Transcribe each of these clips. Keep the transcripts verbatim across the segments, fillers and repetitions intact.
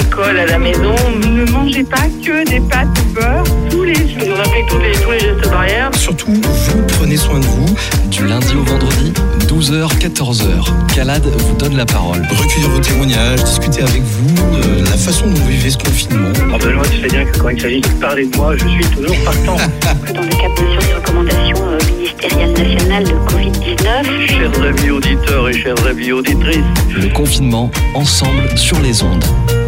l'école, à la maison. Ne mangez pas que des pâtes au beurre tous les jours. On applique tous les, tous les gestes barrières. Surtout, vous prenez soin de vous. Du lundi au vendredi, douze heures quatorze heures. Calade vous donne la parole. Recueillir vos témoignages, discuter avec vous de la façon dont vous vivez ce confinement. Oh Benoît, tu sais bien que quand il s'agit de parler de moi, je suis toujours partant. Dans le cadre bien sûr des recommandations euh, ministérielles nationales de covid dix-neuf. Chers amis auditeurs et chères amis auditrices. Le confinement, ensemble sur les ondes.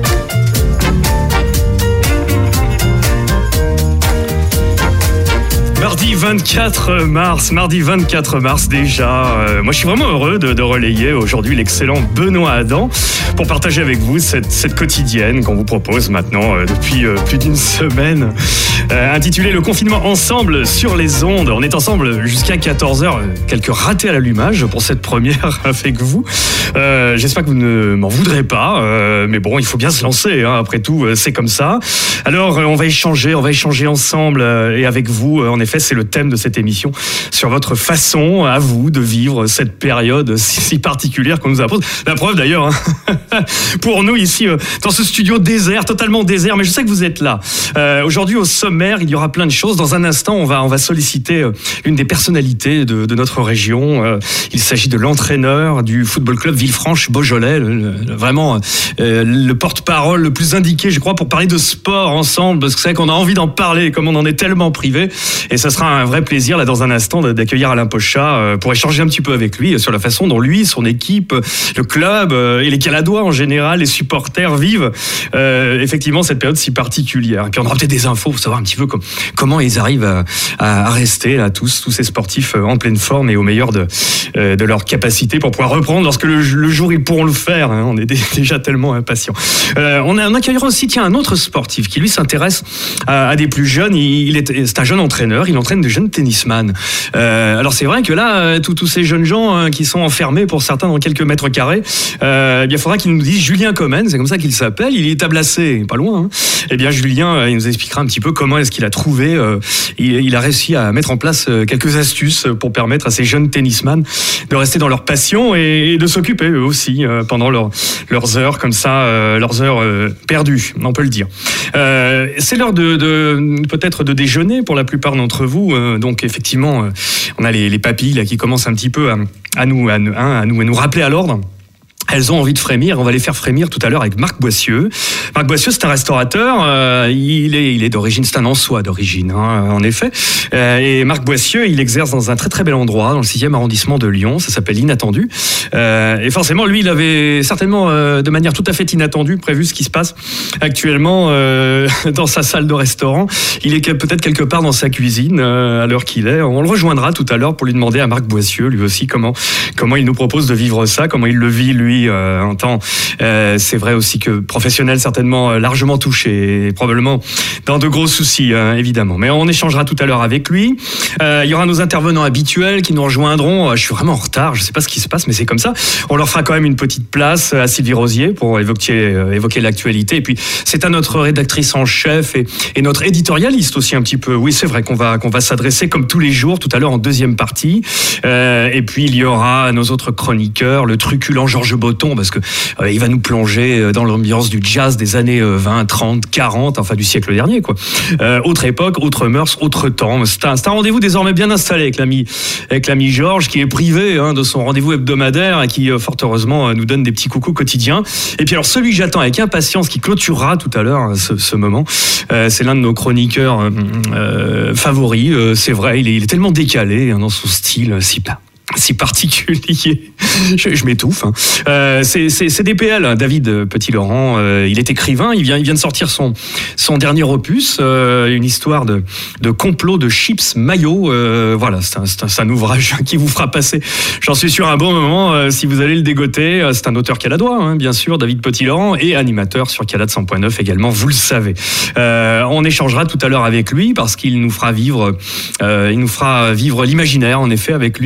Mardi vingt-quatre mars, mardi vingt-quatre mars déjà. Euh, moi, je suis vraiment heureux de, de relayer aujourd'hui l'excellent Benoît Adam pour partager avec vous cette, cette quotidienne qu'on vous propose maintenant euh, depuis euh, plus d'une semaine, euh, intitulée Le confinement ensemble sur les ondes. On est ensemble jusqu'à quatorze heures. Quelques ratés à l'allumage pour cette première avec vous. Euh, j'espère que vous ne m'en voudrez pas, euh, mais bon, il faut bien se lancer. Hein, après tout, euh, c'est comme ça. Alors, euh, on va échanger, on va échanger ensemble euh, et avec vous. Euh, en effet, c'est le thème de cette émission, sur votre façon à vous de vivre cette période si, si particulière qu'on nous impose. La preuve d'ailleurs, hein, pour nous ici, euh, dans ce studio désert, totalement désert, mais je sais que vous êtes là. Euh, aujourd'hui au sommaire, il y aura plein de choses. Dans un instant, on va, on va solliciter euh, une des personnalités de, de notre région. Euh, il s'agit de l'entraîneur du football club Villefranche-Beaujolais, le, le, vraiment euh, le porte-parole le plus indiqué, je crois, pour parler de sport ensemble, parce que c'est vrai qu'on a envie d'en parler, comme on en est tellement privé. Et ça sera un vrai plaisir, là, dans un instant, d'accueillir Alain Pochat pour échanger un petit peu avec lui sur la façon dont lui, son équipe, le club et les Caladois en général, les supporters vivent euh, effectivement cette période si particulière. Et puis on aura peut-être des infos pour savoir un petit peu comme, comment ils arrivent à, à rester, là, tous, tous ces sportifs en pleine forme et au meilleur de, euh, de leur capacité pour pouvoir reprendre lorsque le, le jour ils pourront le faire. Hein. On est déjà tellement impatients. Euh, on, a, on accueillera aussi, tiens, un autre sportif qui lui s'intéresse à, à des plus jeunes. Il, il est, c'est un jeune entraîneur. Il entraîne de jeunes tennisman. Euh, alors c'est vrai que là, tous, tous ces jeunes gens hein, qui sont enfermés pour certains dans quelques mètres carrés, euh, eh bien, il faudra qu'ils nous disent Julien Commen, c'est comme ça qu'il s'appelle. Il est tablacé, pas loin. Hein. Eh bien, Julien, euh, il nous expliquera un petit peu comment est-ce qu'il a trouvé. Euh, il, il a réussi à mettre en place euh, quelques astuces pour permettre à ces jeunes tennisman de rester dans leur passion et, et de s'occuper eux aussi euh, pendant leur, leurs heures comme ça, euh, leurs heures euh, perdues, on peut le dire. Euh, c'est l'heure de, de peut-être de déjeuner pour la plupart d'entre vous. Euh, donc effectivement, euh, on a les, les papilles là, qui commencent un petit peu à, à, nous, à, hein, à, nous, à nous rappeler à l'ordre. Elles ont envie de frémir. On va les faire frémir tout à l'heure avec Marc Boissieu. Marc Boissieu, c'est un restaurateur. Euh, il est, il est d'origine, c'est un Ansois d'origine, hein, en effet. Euh, et Marc Boissieu, il exerce dans un très très bel endroit, dans le sixième arrondissement de Lyon. Ça s'appelle l'Inattendu. Euh, et forcément, lui, il avait certainement, euh, de manière tout à fait inattendue, prévu ce qui se passe actuellement euh, dans sa salle de restaurant. Il est peut-être quelque part dans sa cuisine euh, à l'heure qu'il est. On le rejoindra tout à l'heure pour lui demander à Marc Boissieu, lui aussi, comment comment il nous propose de vivre ça, comment il le vit lui. Euh, en temps, euh, c'est vrai aussi que professionnel certainement euh, largement touché et probablement dans de gros soucis hein, évidemment. Mais on échangera tout à l'heure avec lui. Euh, il y aura nos intervenants habituels qui nous rejoindront. Euh, je suis vraiment en retard, je ne sais pas ce qui se passe, mais c'est comme ça. On leur fera quand même une petite place à Sylvie Rosier pour évoquer, euh, évoquer l'actualité. Et puis c'est à notre rédactrice en chef et, et notre éditorialiste aussi un petit peu. Oui, c'est vrai qu'on va qu'on va s'adresser comme tous les jours tout à l'heure en deuxième partie. Euh, et puis il y aura nos autres chroniqueurs, le truculent Georges Botton, parce que euh, il va nous plonger dans l'ambiance du jazz des années vingt, trente, quarante, enfin du siècle dernier, quoi. Euh, autre époque, autre mœurs, autre temps. C'est un, c'est un rendez-vous désormais bien installé avec l'ami, avec l'ami Georges, qui est privé hein, de son rendez-vous hebdomadaire et qui, euh, fort heureusement, euh, nous donne des petits coucous quotidiens. Et puis alors, celui que j'attends avec impatience, qui clôturera tout à l'heure ce, ce moment, euh, c'est l'un de nos chroniqueurs euh, euh, favoris. Euh, c'est vrai, il est, il est tellement décalé hein, dans son style, si pas. si particulier, je, je m'étouffe. Hein. Euh, c'est, c'est, c'est D P L, David Petit-Laurent. Euh, il est écrivain. Il vient, il vient de sortir son son dernier opus, euh, une histoire de de complot de chips mayo. Euh, voilà, c'est un, c'est, un, c'est un ouvrage qui vous fera passer, j'en suis sûr, un bon moment euh, si vous allez le dégoter. C'est un auteur caladois, hein, bien sûr, David Petit-Laurent, et animateur sur Calade cent point neuf également. Vous le savez. Euh, on échangera tout à l'heure avec lui parce qu'il nous fera vivre, euh, il nous fera vivre l'imaginaire, en effet, avec l'une de ses petites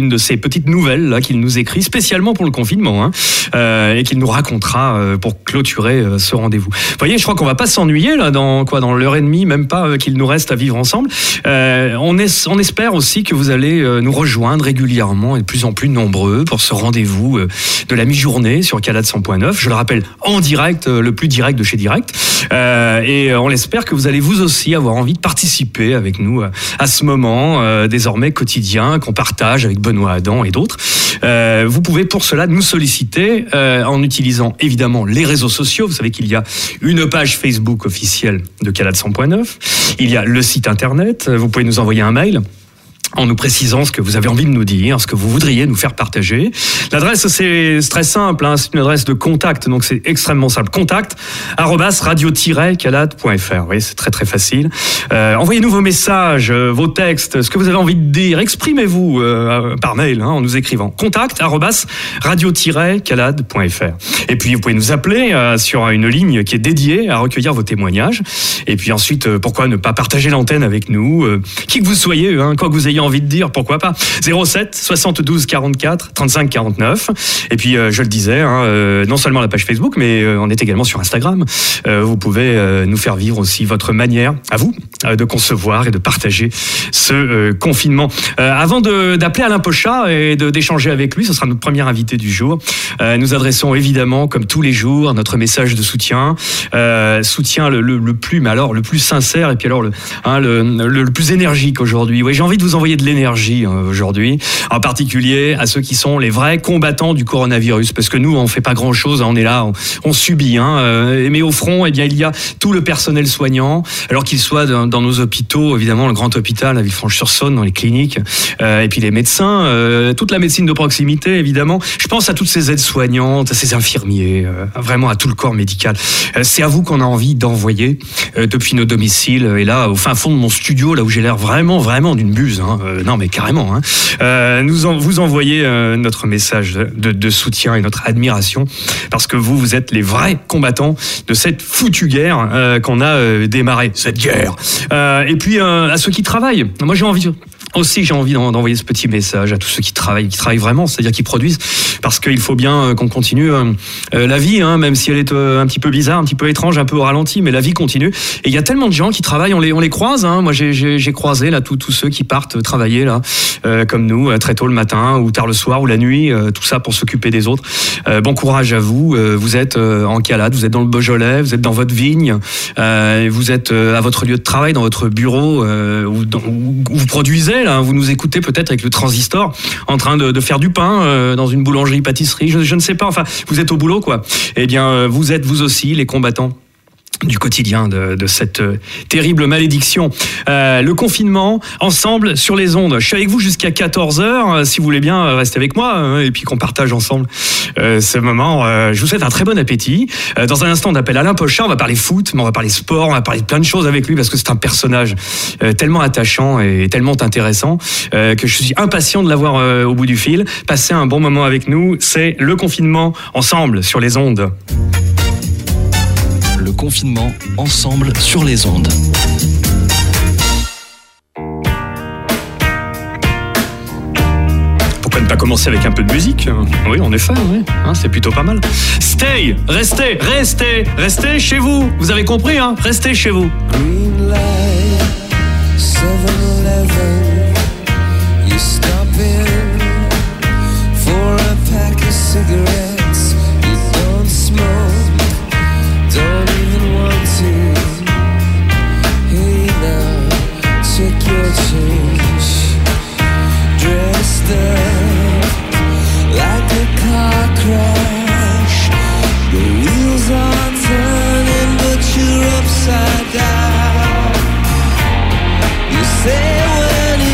petite nouvelle là qu'il nous écrit spécialement pour le confinement hein, euh, et qu'il nous racontera euh, pour clôturer euh, ce rendez-vous. Vous voyez, je crois qu'on va pas s'ennuyer là dans quoi, dans l'heure et demie, même pas euh, qu'il nous reste à vivre ensemble. Euh, on, est, on espère aussi que vous allez euh, nous rejoindre régulièrement et de plus en plus nombreux pour ce rendez-vous euh, de la mi-journée sur Calade cent point neuf. Je le rappelle, en direct, euh, le plus direct de chez Direct. Euh, et on l'espère que vous allez vous aussi avoir envie de participer avec nous euh, à ce moment euh, désormais quotidien qu'on partage avec Benoît Adam et d'autres. Euh, vous pouvez pour cela nous solliciter euh, en utilisant évidemment les réseaux sociaux. Vous savez qu'il y a une page Facebook officielle de Calade cent point neuf. Il y a le site internet. Vous pouvez nous envoyer un mail en nous précisant ce que vous avez envie de nous dire, ce que vous voudriez nous faire partager. L'adresse, c'est très simple, hein, c'est une adresse de contact, donc c'est extrêmement simple. Contact, arrobas, radio-calade point f r. Oui, c'est très très facile. Euh, envoyez-nous vos messages, euh, vos textes, ce que vous avez envie de dire. Exprimez-vous euh, par mail, hein, en nous écrivant. Contact, arrobas, radio-calade point f r. Et puis, vous pouvez nous appeler euh, sur une ligne qui est dédiée à recueillir vos témoignages. Et puis ensuite, euh, pourquoi ne pas partager l'antenne avec nous, euh, qui que vous soyez, hein, quoi que vous ayez envie de dire, pourquoi pas. zéro sept soixante-douze quarante-quatre trente-cinq quarante-neuf. Et puis euh, je le disais, hein, euh, non seulement la page Facebook, mais euh, on est également sur Instagram. Euh, vous pouvez euh, nous faire vivre aussi votre manière, à vous, euh, de concevoir et de partager ce euh, confinement. Euh, avant de, d'appeler Alain Pochat et de, d'échanger avec lui, ce sera notre premier invité du jour. Euh, nous adressons évidemment, comme tous les jours, notre message de soutien. Euh, soutien le, le, le plus, mais alors le plus sincère et puis alors le, hein, le, le, le plus énergique aujourd'hui. Oui, j'ai envie de vous envoyer de l'énergie hein, aujourd'hui, en particulier à ceux qui sont les vrais combattants du coronavirus, parce que nous on fait pas grand chose, on est là, on, on subit, hein, euh, mais au front, eh bien il y a tout le personnel soignant, alors qu'il soit dans, dans nos hôpitaux, évidemment le grand hôpital à Villefranche-sur-Saône, dans les cliniques, euh, et puis les médecins, euh, toute la médecine de proximité évidemment. Je pense à toutes ces aides-soignantes, à ces infirmiers, euh, vraiment à tout le corps médical. Euh, c'est à vous qu'on a envie d'envoyer euh, depuis nos domiciles, et là au fin fond de mon studio, là où j'ai l'air vraiment vraiment d'une buse. Hein. Euh, non mais carrément. Hein. Euh, nous en, vous envoyez euh, notre message de, de soutien et notre admiration parce que vous, vous êtes les vrais combattants de cette foutue guerre euh, qu'on a euh, démarrée, cette guerre. Euh, et puis euh, à ceux qui travaillent. Moi j'ai envie aussi j'ai envie d'envoyer ce petit message à tous ceux qui travaillent, qui travaillent vraiment, c'est-à-dire qui produisent, parce qu'il faut bien qu'on continue euh, la vie, hein, même si elle est euh, un petit peu bizarre, un petit peu étrange, un peu au ralenti, mais la vie continue. Et il y a tellement de gens qui travaillent, on les, on les croise. Hein. Moi j'ai, j'ai, j'ai croisé là tous tous ceux qui partent travailler là, euh, comme nous, euh, très tôt le matin ou tard le soir ou la nuit, euh, tout ça pour s'occuper des autres. Euh, bon courage à vous. Euh, vous êtes euh, en Calade, vous êtes dans le Beaujolais, vous êtes dans votre vigne, euh, vous êtes euh, à votre lieu de travail, dans votre bureau, euh, où, dans, où vous produisez. Là, vous nous écoutez peut-être avec le transistor en train de, de faire du pain euh, dans une boulangerie-pâtisserie, je, je ne sais pas, enfin, vous êtes au boulot, quoi. Eh bien, euh, vous êtes vous aussi les combattants du quotidien de, de cette euh, terrible malédiction. Euh, le confinement, ensemble sur les ondes. Je suis avec vous jusqu'à quatorze heures, euh, si vous voulez bien, euh, restez avec moi, hein, et puis qu'on partage ensemble euh, ce moment. Euh, je vous souhaite un très bon appétit. Euh, dans un instant, on appelle Alain Pochat, on va parler foot, mais on va parler sport, on va parler de plein de choses avec lui, parce que c'est un personnage euh, tellement attachant et tellement intéressant euh, que je suis impatient de l'avoir euh, au bout du fil. Passez un bon moment avec nous, c'est le confinement, ensemble sur les ondes. Le confinement, ensemble sur les ondes. Pourquoi ne pas commencer avec un peu de musique ? Oui, en effet, oui. Hein, c'est plutôt pas mal. Stay, restez, restez, restez chez vous. Vous avez compris, hein ? Restez chez vous. Green light, seven eleven, you stop in for a pack of cigarettes, you don't smoke, don't even want to, hey now, check your change, dressed up like a car crash, the wheels are turning but you're upside down. You say when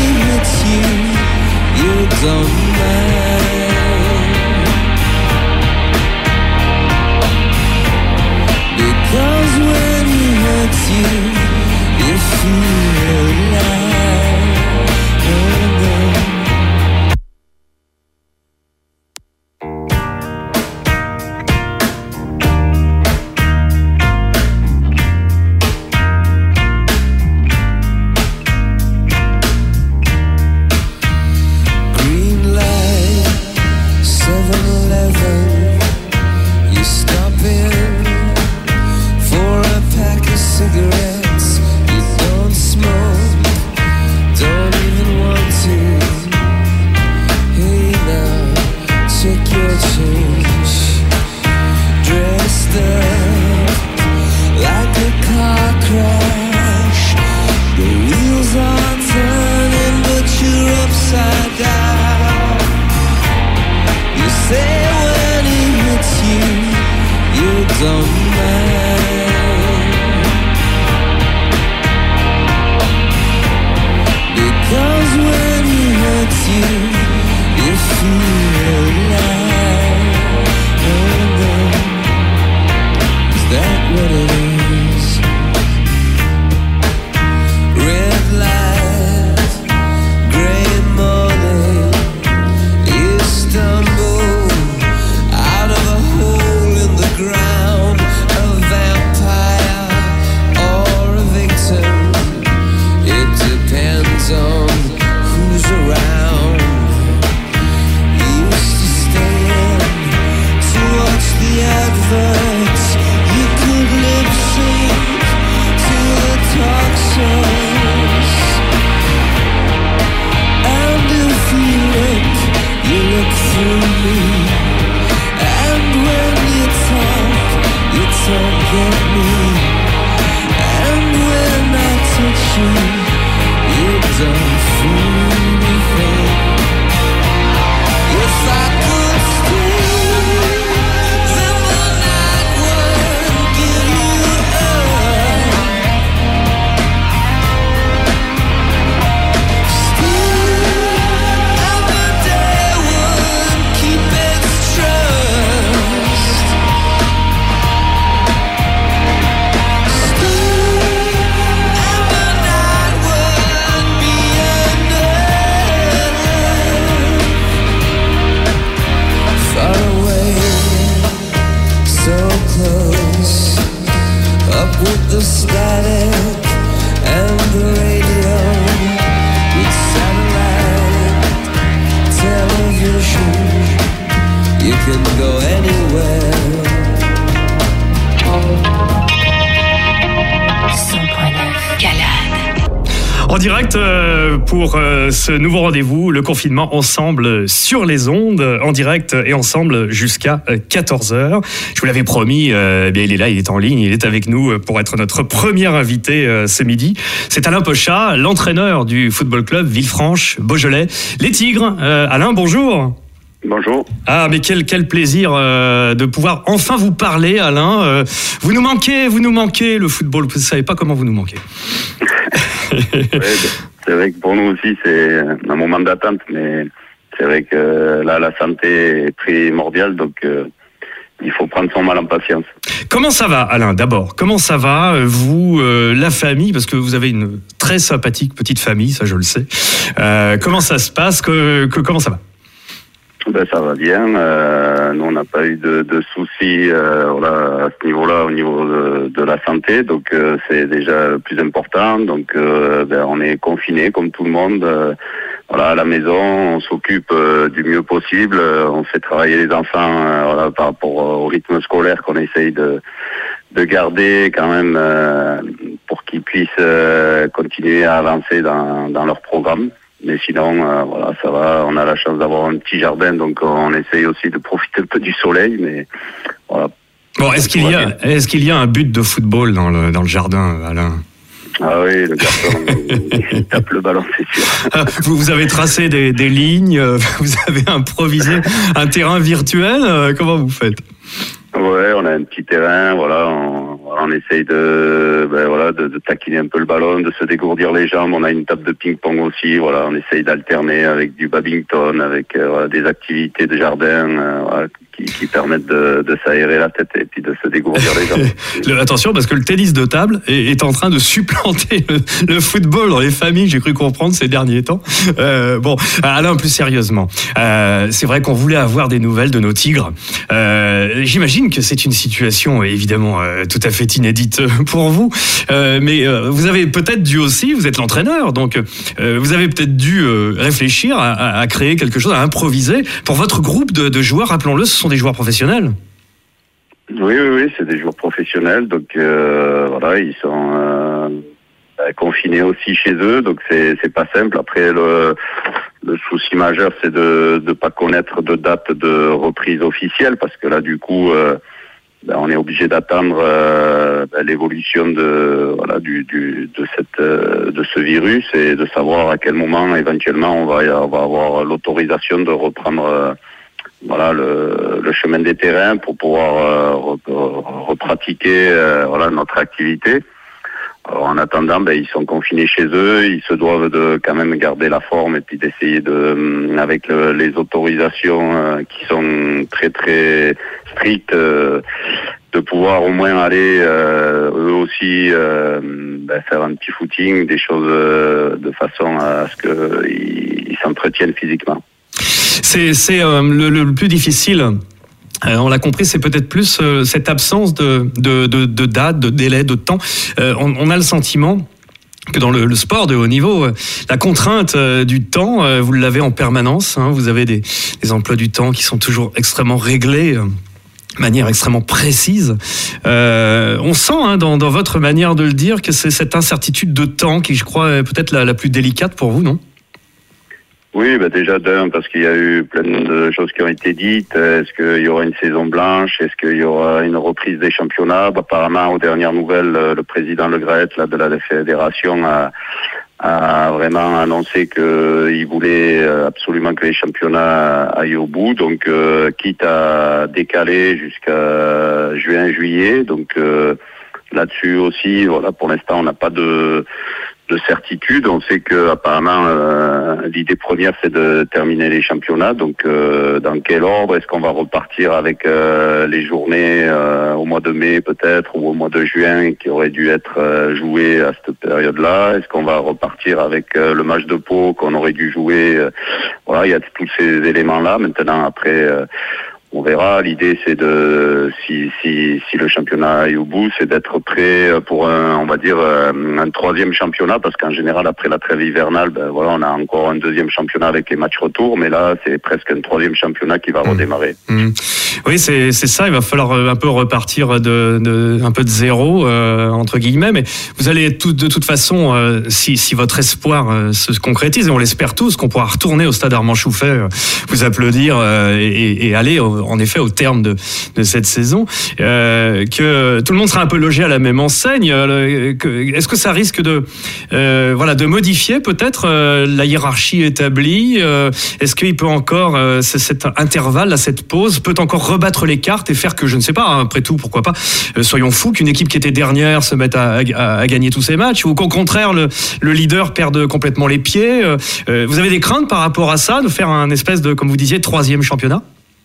on mine. Because when he hurts you, you feel alive. Oh no, is that what it is? Red light, grey morning, you stumble out of a hole in the ground, a vampire or a victim. It depends on who's around. You used to stand to watch the adverts. You could lip sync to the talk shows. And if you look, you look through me. And when you talk, you talk at me. And when I touch you, you don't feel anything. If I could stay, then the night would give you up. Stay, and the day would keep its trust. Stay, and the night would be enough. Far away, so close, up with the static and the radio, with satellite television, you can go anywhere. cent point neuf Calade. En direct euh, pour euh, ce nouveau rendez-vous, le confinement ensemble sur les ondes, en direct et ensemble jusqu'à euh, quatorze heures. Je vous l'avais promis, euh, bien il est là, il est en ligne, il est avec nous euh, pour être notre premier invité euh, ce midi. C'est Alain Pochat, l'entraîneur du football club Villefranche-Beaujolais. Les Tigres, euh, Alain, bonjour. Bonjour. Ah, mais quel, quel plaisir euh, de pouvoir enfin vous parler, Alain. Euh, vous nous manquez, vous nous manquez, le football. Vous ne savez pas comment vous nous manquez. Ouais, c'est vrai que pour nous aussi, c'est un moment d'attente, mais c'est vrai que là, la santé est primordiale, donc euh, il faut prendre son mal en patience. Comment ça va, Alain, d'abord? Comment ça va, vous, euh, la famille? Parce que vous avez une très sympathique petite famille, ça je le sais. Euh, comment ça se passe? que, que, Comment ça va? Ben, ça va bien. Euh, nous, on n'a pas eu de, de soucis euh, voilà, à ce niveau-là, au niveau de, de la santé. Donc, euh, c'est déjà le plus important. Donc, euh, ben, on est confinés comme tout le monde. Euh, voilà, à la maison, on s'occupe euh, du mieux possible. Euh, on fait travailler les enfants euh, voilà, par rapport au rythme scolaire qu'on essaye de, de garder quand même euh, pour qu'ils puissent euh, continuer à avancer dans, dans leur programme. Mais sinon, euh, voilà, ça va. On a la chance d'avoir un petit jardin, donc on essaye aussi de profiter un peu du soleil. Mais voilà. Bon, est-ce qu'il y a, est-ce qu'il y a un but de football dans le dans le jardin, Alain? Ah oui, le garçon, il tape le ballon, c'est sûr. Vous, vous avez tracé des, des lignes, vous avez improvisé un terrain virtuel. Comment vous faites? Ouais, on a un petit terrain, voilà, on, on essaye de, ben voilà, de, de taquiner un peu le ballon, de se dégourdir les jambes. On a une table de ping-pong aussi, voilà, on essaye d'alterner avec du badminton, avec euh, voilà, des activités de jardin, euh, voilà, qui, qui permettent de, de s'aérer la tête et puis de se dégourdir les jambes. Le, attention, parce que le tennis de table est, est en train de supplanter le, le football dans les familles, j'ai cru comprendre ces derniers temps. Euh, bon, Alain, plus sérieusement, euh, c'est vrai qu'on voulait avoir des nouvelles de nos Tigres. Euh, j'imagine que c'est une situation évidemment euh, tout à fait inédite pour vous, euh, mais euh, vous avez peut-être dû aussi, vous êtes l'entraîneur, donc euh, vous avez peut-être dû euh, réfléchir à, à, à créer quelque chose, à improviser pour votre groupe de, de joueurs. Rappelons-le, ce sont des joueurs professionnels. Oui, oui, oui, c'est des joueurs professionnels, donc euh, voilà, ils sont euh, confinés aussi chez eux, donc c'est c'est pas simple. Après, le, le souci majeur, c'est de ne pas connaître de date de reprise officielle, parce que là, du coup, euh, ben, on est obligé d'attendre euh, ben, l'évolution de voilà du, du de cette euh, de ce virus et de savoir à quel moment éventuellement on va on va avoir l'autorisation de reprendre euh, voilà le, le chemin des terrains pour pouvoir euh, repratiquer euh, voilà notre activité. Alors, en attendant, ben, ils sont confinés chez eux, ils se doivent de quand même garder la forme et puis d'essayer de, avec le, les autorisations euh, qui sont très très strictes, euh, de pouvoir au moins aller euh, eux aussi euh, ben, faire un petit footing, des choses euh, de façon à ce qu'ils ils s'entretiennent physiquement. C'est, c'est euh, le, le plus difficile. Euh, on l'a compris, c'est peut-être plus euh, cette absence de, de, de, de date, de délai, de temps. Euh, on, on a le sentiment que dans le, le sport de haut niveau, euh, la contrainte euh, du temps, euh, vous l'avez en permanence. Hein, vous avez des, des emplois du temps qui sont toujours extrêmement réglés, euh, de manière extrêmement précise. Euh, on sent hein, dans, dans votre manière de le dire que c'est cette incertitude de temps qui, je crois, est peut-être la, la plus délicate pour vous, non ? Oui, bah déjà d'un, parce qu'il y a eu plein de choses qui ont été dites. Est-ce qu'il y aura une saison blanche? Est-ce qu'il y aura une reprise des championnats? Bah, apparemment, aux dernières nouvelles, le président Le Gret là, de la fédération a, a vraiment annoncé qu'il voulait absolument que les championnats aillent au bout. Donc, euh, quitte à décaler jusqu'à juin-juillet. Donc, euh, là-dessus aussi, voilà, pour l'instant, on n'a pas de... de certitude. On sait que apparemment euh, l'idée première c'est de terminer les championnats. Donc euh, dans quel ordre? Est-ce qu'on va repartir avec euh, les journées euh, au mois de mai peut-être ou au mois de juin qui auraient dû être euh, jouées à cette période-là? Est-ce qu'on va repartir avec euh, le match de Pau qu'on aurait dû jouer? euh, Voilà, il y a tous ces éléments-là. Maintenant après. Euh, On verra. L'idée, c'est de, si, si, si le championnat est au bout, c'est d'être prêt pour un, on va dire, un troisième championnat, parce qu'en général, après la trêve hivernale, ben voilà, on a encore un deuxième championnat avec les matchs retour, mais là, c'est presque un troisième championnat qui va mmh. redémarrer. Mmh. Oui, c'est, c'est ça. Il va falloir un peu repartir de, de un peu de zéro, euh, entre guillemets, mais vous allez tout, de toute façon, euh, si, si votre espoir euh, se concrétise, et on l'espère tous, qu'on pourra retourner au stade Armand Chouffet, euh, vous applaudir euh, et, et aller au, en effet au terme de, de cette saison, euh, que tout le monde sera un peu logé à la même enseigne. Euh, que, est-ce que ça risque de, euh, voilà, de modifier peut-être euh, la hiérarchie établie? euh, Est-ce qu'il peut encore, euh, cet intervalle, là, cette pause, peut encore rebattre les cartes et faire que, je ne sais pas, hein, après tout, pourquoi pas, euh, soyons fous, qu'une équipe qui était dernière se mette à, à, à gagner tous ses matchs, ou qu'au contraire, le, le leader perde complètement les pieds? euh, euh, Vous avez des craintes par rapport à ça, de faire un espèce de, comme vous disiez, troisième championnat?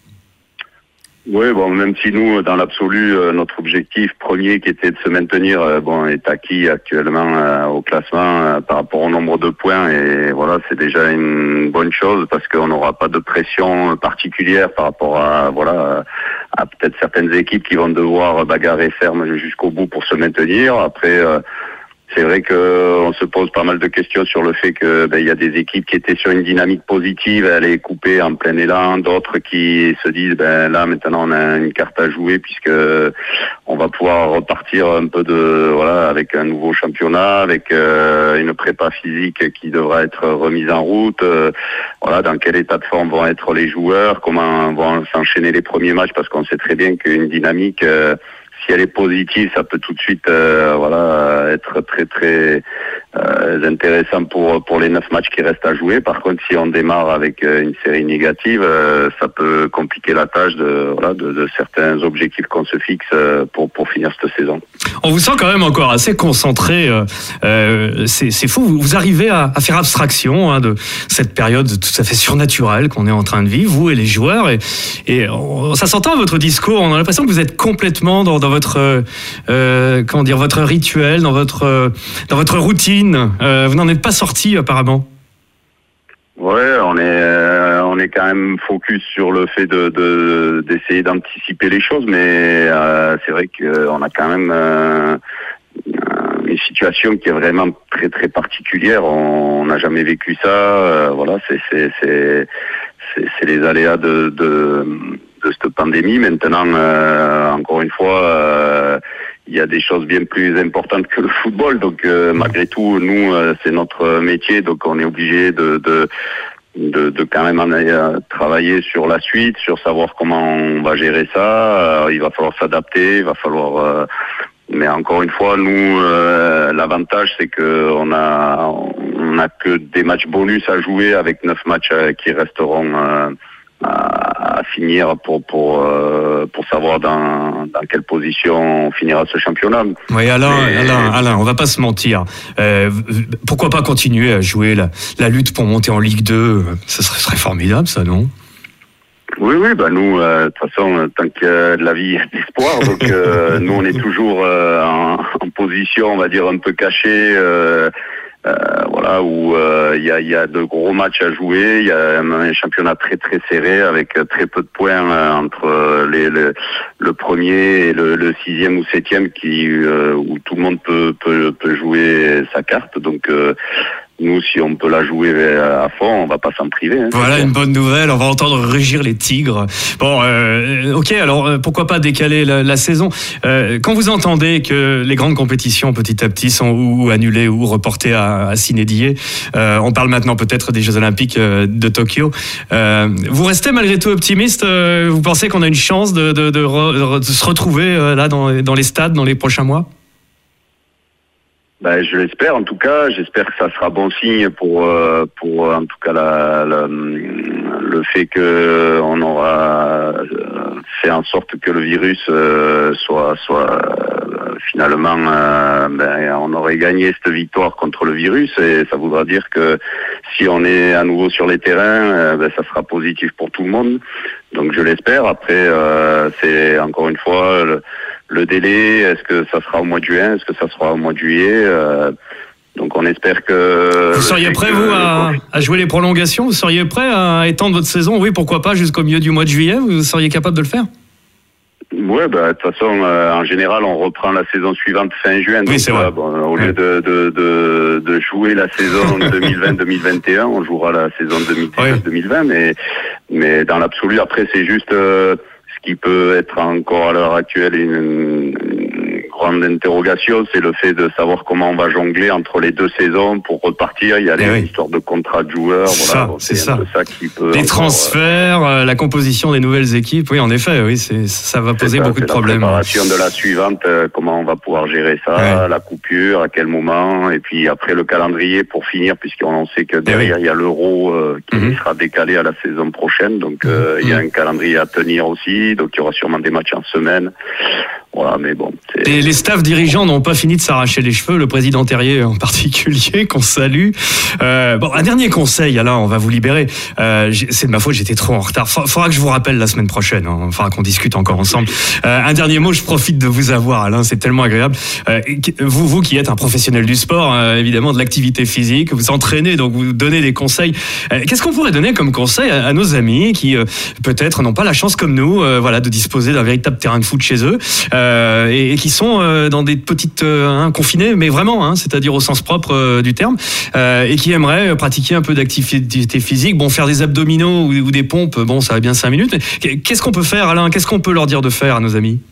Oui, bon, même si nous, dans l'absolu, euh, notre objectif premier qui était de se maintenir, euh, bon, est acquis actuellement euh, au classement euh, par rapport au nombre de points, et voilà, c'est déjà une bonne chose parce qu'on n'aura pas de pression particulière par rapport à, voilà, à, à peut-être certaines équipes qui vont devoir bagarrer ferme jusqu'au bout pour se maintenir. Après. Euh, C'est vrai qu'on se pose pas mal de questions sur le fait que ben, il y a des équipes qui étaient sur une dynamique positive, elle est coupée en plein élan, d'autres qui se disent ben là maintenant on a une carte à jouer puisque on va pouvoir repartir un peu de voilà avec un nouveau championnat, avec euh, une prépa physique qui devra être remise en route. Euh, voilà, dans quel état de forme vont être les joueurs, comment vont s'enchaîner les premiers matchs, parce qu'on sait très bien qu'une dynamique euh, si elle est positive, ça peut tout de suite, euh, voilà, être très très euh, intéressant pour pour les neuf matchs qui restent à jouer. Par contre, si on démarre avec euh, une série négative, euh, ça peut compliquer la tâche de voilà de, de certains objectifs qu'on se fixe euh, pour pour finir cette saison. On vous sent quand même encore assez concentré. Euh, euh, c'est, c'est fou. Vous arrivez à, à faire abstraction hein, de cette période tout à fait surnaturelle qu'on est en train de vivre, vous et les joueurs. Et, et on, ça s'entend à votre discours. On a l'impression que vous êtes complètement dans, dans votre euh, comment dire votre rituel, dans votre euh, dans votre routine. Euh, vous n'en êtes pas sorti apparemment. Ouais, on est euh, on est quand même focus sur le fait de, de d'essayer d'anticiper les choses, mais euh, c'est vrai qu'on a quand même euh, une situation qui est vraiment très très particulière. On n'a jamais vécu ça. Euh, voilà, c'est c'est c'est c'est, c'est les aléas de, de de cette pandémie. Maintenant, euh, encore une fois. Euh, Il y a des choses bien plus importantes que le football, donc euh, malgré tout, nous, euh, c'est notre métier, donc on est obligé de, de de de quand même en aller, euh, travailler sur la suite, sur savoir comment on va gérer ça. Euh, il va falloir s'adapter, il va falloir. Euh, mais encore une fois, nous, euh, l'avantage, c'est que on a on a que des matchs bonus à jouer avec neuf matchs euh, qui resteront. Euh, à finir pour pour euh, pour savoir dans dans quelle position on finira ce championnat. Oui, Alain, Mais... Alain, Alain, on va pas se mentir. Euh, pourquoi pas continuer à jouer la, la lutte pour monter en Ligue deux? Ça serait, serait formidable, ça, non? Oui, oui, bah nous, euh, de toute façon, tant que de la vie, il y a de l'espoir. Donc, euh, nous, on est toujours euh, en, en position, on va dire, un peu cachée, euh, euh, voilà, où il euh, y, a, y a de gros matchs à jouer. Il y a un, un championnat très, très serré, avec très peu de points euh, entre les, le, le premier et le, le sixième ou septième, qui, euh, où tout le monde peut, peut, peut jouer sa carte. Donc, euh, nous, si on peut la jouer à fond, on va pas s'en priver. Hein, voilà une bonne nouvelle, on va entendre rugir les tigres. Bon, euh, ok, alors euh, pourquoi pas décaler la, la saison. Euh, quand vous entendez que les grandes compétitions petit à petit sont ou annulées ou reportées à, à sine-die, euh, on parle maintenant peut-être des Jeux Olympiques euh, de Tokyo. Euh, vous restez malgré tout optimiste? euh, Vous pensez qu'on a une chance de, de, de, re, de se retrouver euh, là dans, dans les stades dans les prochains mois? Ben, je l'espère en tout cas. J'espère que ça sera bon signe pour euh, pour en tout cas la, la, le fait que on aura fait en sorte que le virus euh, soit soit euh, finalement euh, ben, on aurait gagné cette victoire contre le virus, et ça voudra dire que si on est à nouveau sur les terrains, euh, ben, ça sera positif pour tout le monde. Donc je l'espère. Après, euh, c'est encore une fois le, le délai. Est-ce que ça sera au mois de juin? Est-ce que ça sera au mois de juillet? euh, Donc on espère que... Vous seriez prêt, vous, à, à jouer les prolongations? Vous seriez prêt à étendre votre saison? Oui, pourquoi pas, jusqu'au milieu du mois de juillet? Vous seriez capable de le faire? Ouais, bah, de toute façon, euh, en général, on reprend la saison suivante fin juin. Oui, c'est vrai. Euh, bon, au lieu de, de, de, de jouer la saison deux mille vingt deux mille vingt et un, on jouera la saison deux mille dix-neuf deux mille vingt. Mais, mais dans l'absolu, après, c'est juste euh, ce qui peut être encore à l'heure actuelle une, une grande interrogation, c'est le fait de savoir comment on va jongler entre les deux saisons pour repartir. Il y a les oui. histoires de contrats de joueurs. C'est voilà, ça, c'est, c'est ça. un peu ça qui peut... Les encore, transferts, euh, la composition des nouvelles équipes. Oui, en effet, oui, c'est, ça va poser ça, beaucoup de problèmes. La préparation de la suivante, euh, comment on va pouvoir gérer ça, ouais. la coupure, à quel moment, et puis après le calendrier pour finir, puisqu'on sait que derrière oui. il y a l'Euro euh, qui mm-hmm. sera décalé à la saison prochaine, donc euh, mm-hmm. il y a un calendrier à tenir aussi, donc il y aura sûrement des matchs en semaine. Voilà, mais bon. C'est... Et les staffs dirigeants n'ont pas fini de s'arracher les cheveux, le président Terrier en particulier, qu'on salue. Euh, bon, un dernier conseil, Alain, on va vous libérer. Euh, c'est de ma faute, j'étais trop en retard. Faudra que je vous rappelle la semaine prochaine. Hein. Il faudra qu'on discute encore ensemble. Euh, un dernier mot, je profite de vous avoir, Alain, c'est tellement agréable. Euh, vous, vous qui êtes un professionnel du sport, euh, évidemment, de l'activité physique, vous entraînez, donc vous donnez des conseils. Euh, qu'est-ce qu'on pourrait donner comme conseil à, à nos amis qui, euh, peut-être, n'ont pas la chance comme nous, euh, voilà, de disposer d'un véritable terrain de foot chez eux, euh, et, et qui sont euh, dans des petites euh, hein, confinées, mais vraiment, hein, c'est-à-dire au sens propre euh, du terme, euh, et qui aimeraient pratiquer un peu d'activité physique, bon, faire des abdominaux ou, ou des pompes, bon, ça va bien cinq minutes. Qu'est-ce qu'on peut faire, Alain? Qu'est-ce qu'on peut leur dire de faire à nos amis?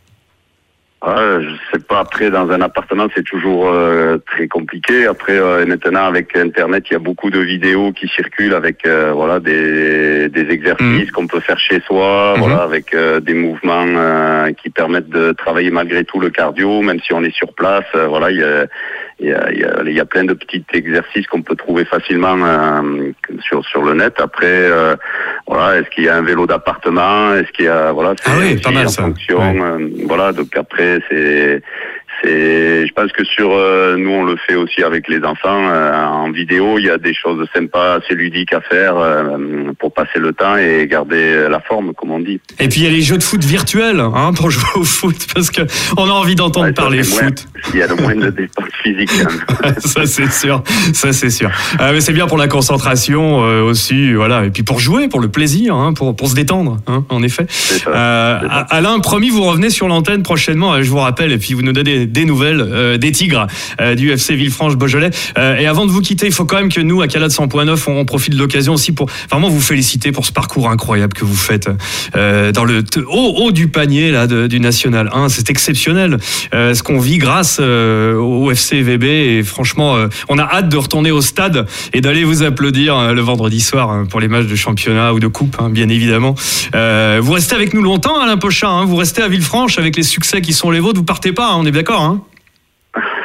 Ah, je sais pas, après dans un appartement c'est toujours euh, très compliqué. Après euh, maintenant avec Internet il y a beaucoup de vidéos qui circulent avec euh, voilà des, des exercices mmh. qu'on peut faire chez soi, mmh. voilà avec euh, des mouvements euh, qui permettent de travailler malgré tout le cardio, même si on est sur place. Euh, voilà il y a il y a, il y a, il y a plein de petits exercices qu'on peut trouver facilement euh, sur sur le net. Après euh, voilà, est-ce qu'il y a un vélo d'appartement, est-ce qu'il y a voilà c'est ah oui, aussi pas mal, en ça. fonction ouais. euh, voilà donc après c'est c'est je pense que sur euh, nous on le fait aussi avec les enfants euh, en vidéo, il y a des choses sympas, assez ludiques à faire euh, pour passer le temps et garder la forme comme on dit. Et puis il y a les jeux de foot virtuels hein, pour jouer au foot parce que on a envie d'entendre ouais, parler moins, foot. Il y a le moins de dépenses physiques quand même. Ça c'est sûr, ça c'est sûr. Euh, mais c'est bien pour la concentration euh, aussi, voilà. Et puis pour jouer, pour le plaisir, hein, pour pour se détendre, hein, en effet. C'est ça, euh, c'est ça. Alain, promis, vous revenez sur l'antenne prochainement. Je vous rappelle et puis vous nous donnez des nouvelles euh, des Tigres euh, du F C Villefranche-Beaujolais. Euh, et avant de vous quitter, il faut quand même que nous à Calade cent point neuf, on, on profite de l'occasion aussi pour vraiment vous féliciter pour ce parcours incroyable que vous faites euh, dans le t- haut, haut du panier là de, du National un. C'est exceptionnel euh, ce qu'on vit grâce euh, au F C V B et franchement, euh, on a hâte de retourner au stade et d'aller vous applaudir euh, le vendredi soir hein, pour les matchs de championnat ou de coupe, hein, bien évidemment. Euh, vous restez avec nous longtemps, Alain Pochin. Hein, vous restez à Villefranche avec les succès qui sont les vôtres. Vous partez pas, hein, on est d'accord, hein?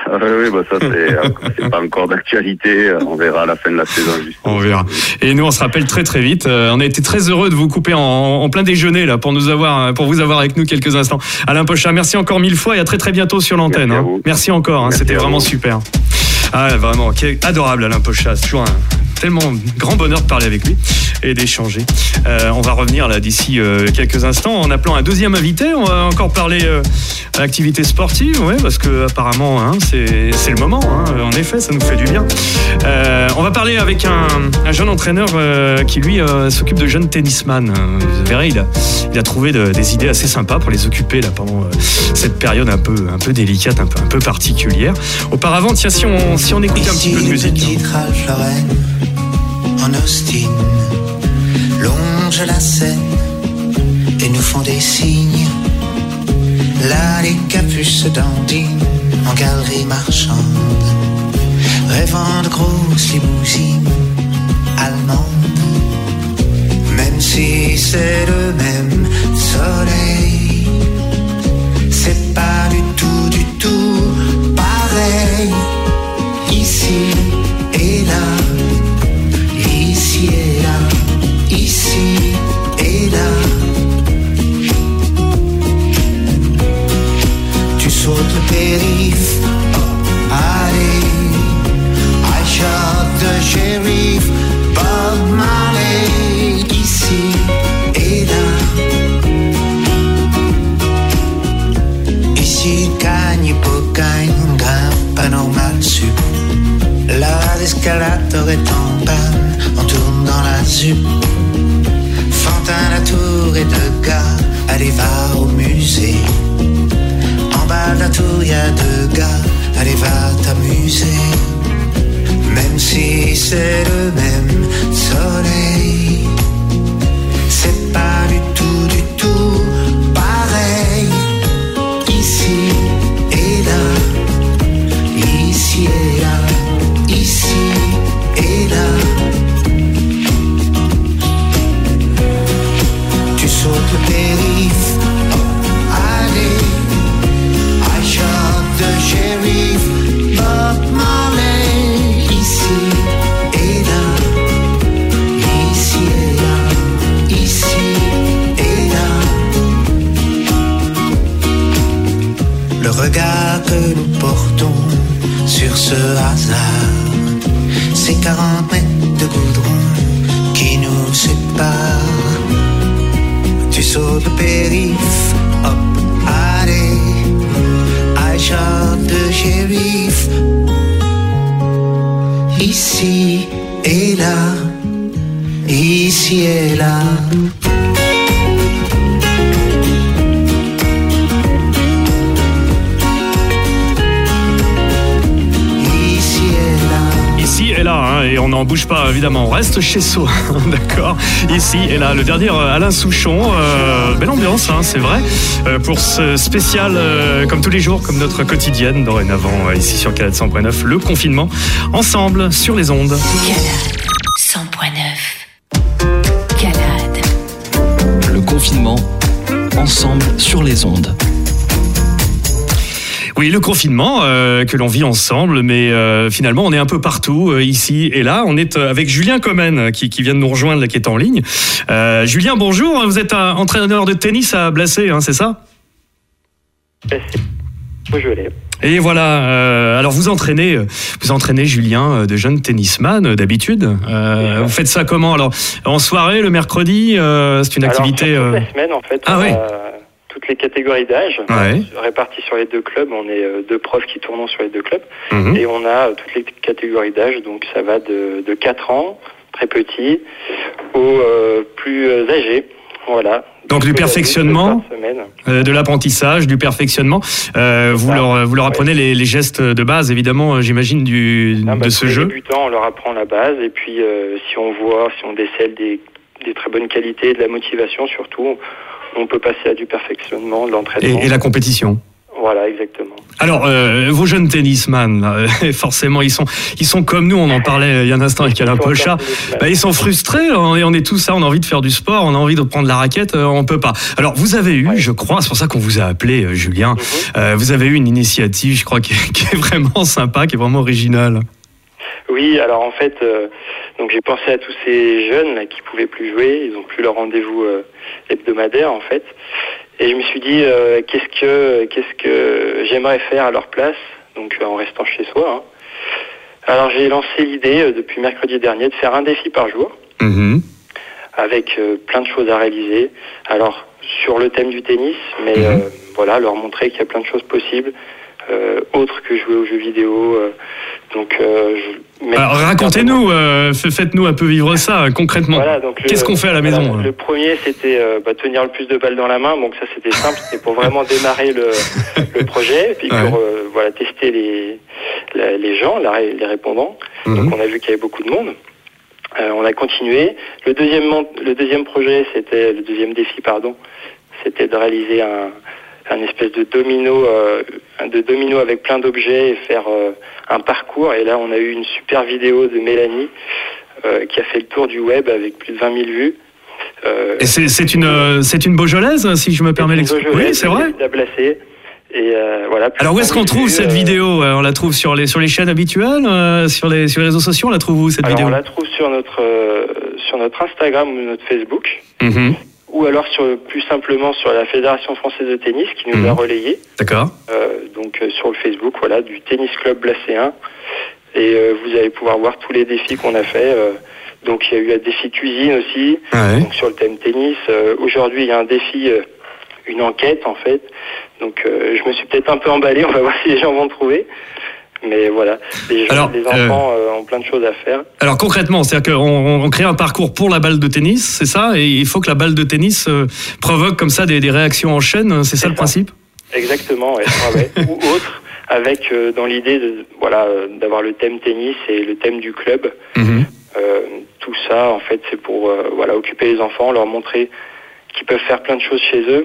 Oui, oui, bah ça c'est, c'est pas encore d'actualité. On verra à la fin de la saison. Justement. On verra. Et nous, on se rappelle très très vite. On a été très heureux de vous couper en, en plein déjeuner là pour nous avoir, pour vous avoir avec nous quelques instants. Alain Pochat, merci encore mille fois et à très très bientôt sur l'antenne. Merci, hein. Merci encore. Hein, merci c'était vraiment vous. Super. Ah vraiment, adorable Alain Pochat. C'est toujours un tellement grand bonheur de parler avec lui et d'échanger. Euh, on va revenir là d'ici euh, quelques instants en appelant un deuxième invité. On va encore parler euh, activité sportive, ouais, parce que apparemment hein, c'est, c'est le moment. Hein, en effet, ça nous fait du bien. Euh, on va parler avec un, un jeune entraîneur euh, qui lui euh, s'occupe de jeunes tennisman. Vous verrez, il a, il a trouvé de, des idées assez sympas pour les occuper là pendant euh, cette période un peu, un peu délicate, un peu, un peu particulière. Auparavant, tiens, si on, si on écoute un petit peu de musique. En Austin, longe la Seine et nous font des signes. Là, les capuces dandinent en galerie marchande, rêvant de grosses limousines allemandes. Même si c'est le même soleil, c'est pas du tout, du tout pareil. Ici et là. Ici et là, ici et là. Tu sautes le périph', oh, allez. I shot the sheriff, Bob Marley. Ici et là. Ici, cagne, pocagne, grimpe à normal sup. Là, l'escalator est en panne, on tourne dans la zup. Fantin, la tour et deux gars, allez va au musée. En bas de la tour y'a deux gars, allez va t'amuser. Même si c'est le même soleil, c'est pas du tout, du tout pareil. Ici et là, ici et là. Ici et là, tu sautes le périph', oh, allez. I shot the sheriff, Bob Marley. Ici et là, ici et là, ici et là. Le regard que nous portons sur ce hasard, c'est quarante mètres de goudron qui nous séparent. Tu sautes le périph', hop, allez. I shot the sheriff. Ici et là, ici et là. Ici et là, hein, et on n'en bouge pas évidemment, on reste chez soi, d'accord. Ici et là, le dernier Alain Souchon, euh, belle ambiance, hein, c'est vrai, euh, pour ce spécial, euh, comme tous les jours, comme notre quotidienne dorénavant, euh, ici sur Calade cent point neuf, le confinement, ensemble sur les ondes. Calade cent point neuf. Calade. Le confinement, ensemble sur les ondes. Oui, le confinement euh, que l'on vit ensemble, mais euh, finalement on est un peu partout, euh, ici et là. On est avec Julien Comène qui, qui vient de nous rejoindre, là, qui est en ligne. Euh, Julien, bonjour, vous êtes un entraîneur de tennis à Blacé, hein, c'est ça ? Bonjour. Et voilà, euh, alors vous entraînez, vous entraînez Julien, de jeunes tennisman d'habitude. Euh, vous faites ça comment ? Alors, en soirée, le mercredi, euh, c'est une activité... Alors, euh... toute la semaine en fait. Ah oui. Toutes les catégories d'âge, ouais. réparties sur les deux clubs. On est euh, deux profs qui tournons sur les deux clubs. Mmh. Et on a euh, toutes les catégories d'âge. Donc ça va de, de quatre ans, très petits, aux euh, plus euh, âgés. Voilà. Donc du perfectionnement, euh, de l'apprentissage, du perfectionnement. Euh, vous, leur, vous leur apprenez ouais. les, les gestes de base, évidemment, j'imagine, du, ah, bah, de ce jeu. Les débutants, on leur apprend la base. Et puis euh, si on voit, si on décèle des, des très bonnes qualités, de la motivation surtout, on peut passer à du perfectionnement, de l'entraînement. Et, et la compétition ? Voilà, exactement. Alors, euh, vos jeunes tennisman, là, forcément, ils sont, ils sont comme nous, on en parlait il y a un instant avec Alain Polchat, bah, ils sont frustrés, on est, on est tous ça, on a envie de faire du sport, on a envie de prendre la raquette, euh, on peut pas. Alors, vous avez eu, ouais. je crois, c'est pour ça qu'on vous a appelé, euh, Julien, mm-hmm. euh, vous avez eu une initiative, je crois, qui est, qui est vraiment sympa, qui est vraiment originale. Oui, alors en fait, euh, donc j'ai pensé à tous ces jeunes là, qui pouvaient plus jouer, ils ont plus leur rendez-vous euh, hebdomadaire en fait. Et je me suis dit, euh, qu'est-ce que qu'est-ce que j'aimerais faire à leur place, donc euh, en restant chez soi. Hein. Alors j'ai lancé l'idée euh, depuis mercredi dernier de faire un défi par jour, mmh. avec euh, plein de choses à réaliser. Alors sur le thème du tennis, mais mmh. euh, voilà, leur montrer qu'il y a plein de choses possibles, euh, autres que jouer aux jeux vidéo. Euh, donc, euh, je, Alors, racontez-nous, euh, faites-nous un peu vivre ça concrètement. Voilà, donc Qu'est-ce le, qu'on fait à la maison voilà, Le premier, c'était euh, bah, tenir le plus de balles dans la main. Donc ça, c'était simple, c'était pour vraiment démarrer le, le projet, puis ouais. pour euh, voilà tester les la, les gens, la, les répondants. Mm-hmm. Donc on a vu qu'il y avait beaucoup de monde. Euh, on a continué. Le deuxième le deuxième projet, c'était le deuxième défi, pardon, c'était de réaliser un un espèce de domino, euh, de domino avec plein d'objets et faire euh, un parcours. Et là, on a eu une super vidéo de Mélanie euh, qui a fait le tour du web avec plus de vingt mille vues. Euh, et c'est, c'est une c'est une Beaujolaise, si je me permets l'expression. Oui, c'est vrai. Et euh, voilà. Alors où est-ce qu'on trouve vues, cette euh... vidéo ? On la trouve sur les sur les chaînes habituelles, euh, sur les sur les réseaux sociaux. On la trouve où cette Alors, vidéo ? On la trouve sur notre euh, sur notre Instagram ou notre Facebook. Mm-hmm. Ou alors sur, plus simplement sur la Fédération Française de Tennis qui nous mmh. a relayé. D'accord. Euh, donc euh, sur le Facebook, voilà, du Tennis Club Blacéen. Et euh, vous allez pouvoir voir tous les défis qu'on a fait. Euh, donc il y a eu un défi cuisine aussi, ouais. donc sur le thème tennis. Euh, aujourd'hui, il y a un défi, euh, une enquête en fait. Donc euh, je me suis peut-être un peu emballé, on va voir si les gens vont le trouver. Mais voilà, les, gens, alors, les enfants euh, ont plein de choses à faire. Alors concrètement, c'est-à-dire qu'on on crée un parcours pour la balle de tennis, c'est ça ? Et il faut que la balle de tennis euh, provoque comme ça des, des réactions en chaîne, c'est, c'est ça, ça le principe ? Exactement, ouais, ouais. Ou autre, avec euh, dans l'idée de, voilà, euh, d'avoir le thème tennis et le thème du club. Mmh. Euh, tout ça, en fait, c'est pour euh, voilà, occuper les enfants, leur montrer qu'ils peuvent faire plein de choses chez eux.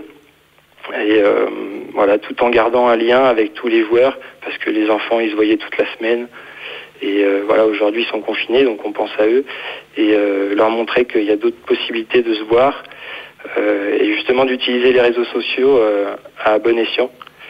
Et euh, voilà, tout en gardant un lien avec tous les joueurs, parce que les enfants, ils se voyaient toute la semaine. Et euh, voilà, aujourd'hui, ils sont confinés, donc on pense à eux. Et euh, leur montrer qu'il y a d'autres possibilités de se voir. Euh, et justement, d'utiliser les réseaux sociaux euh, à bon escient.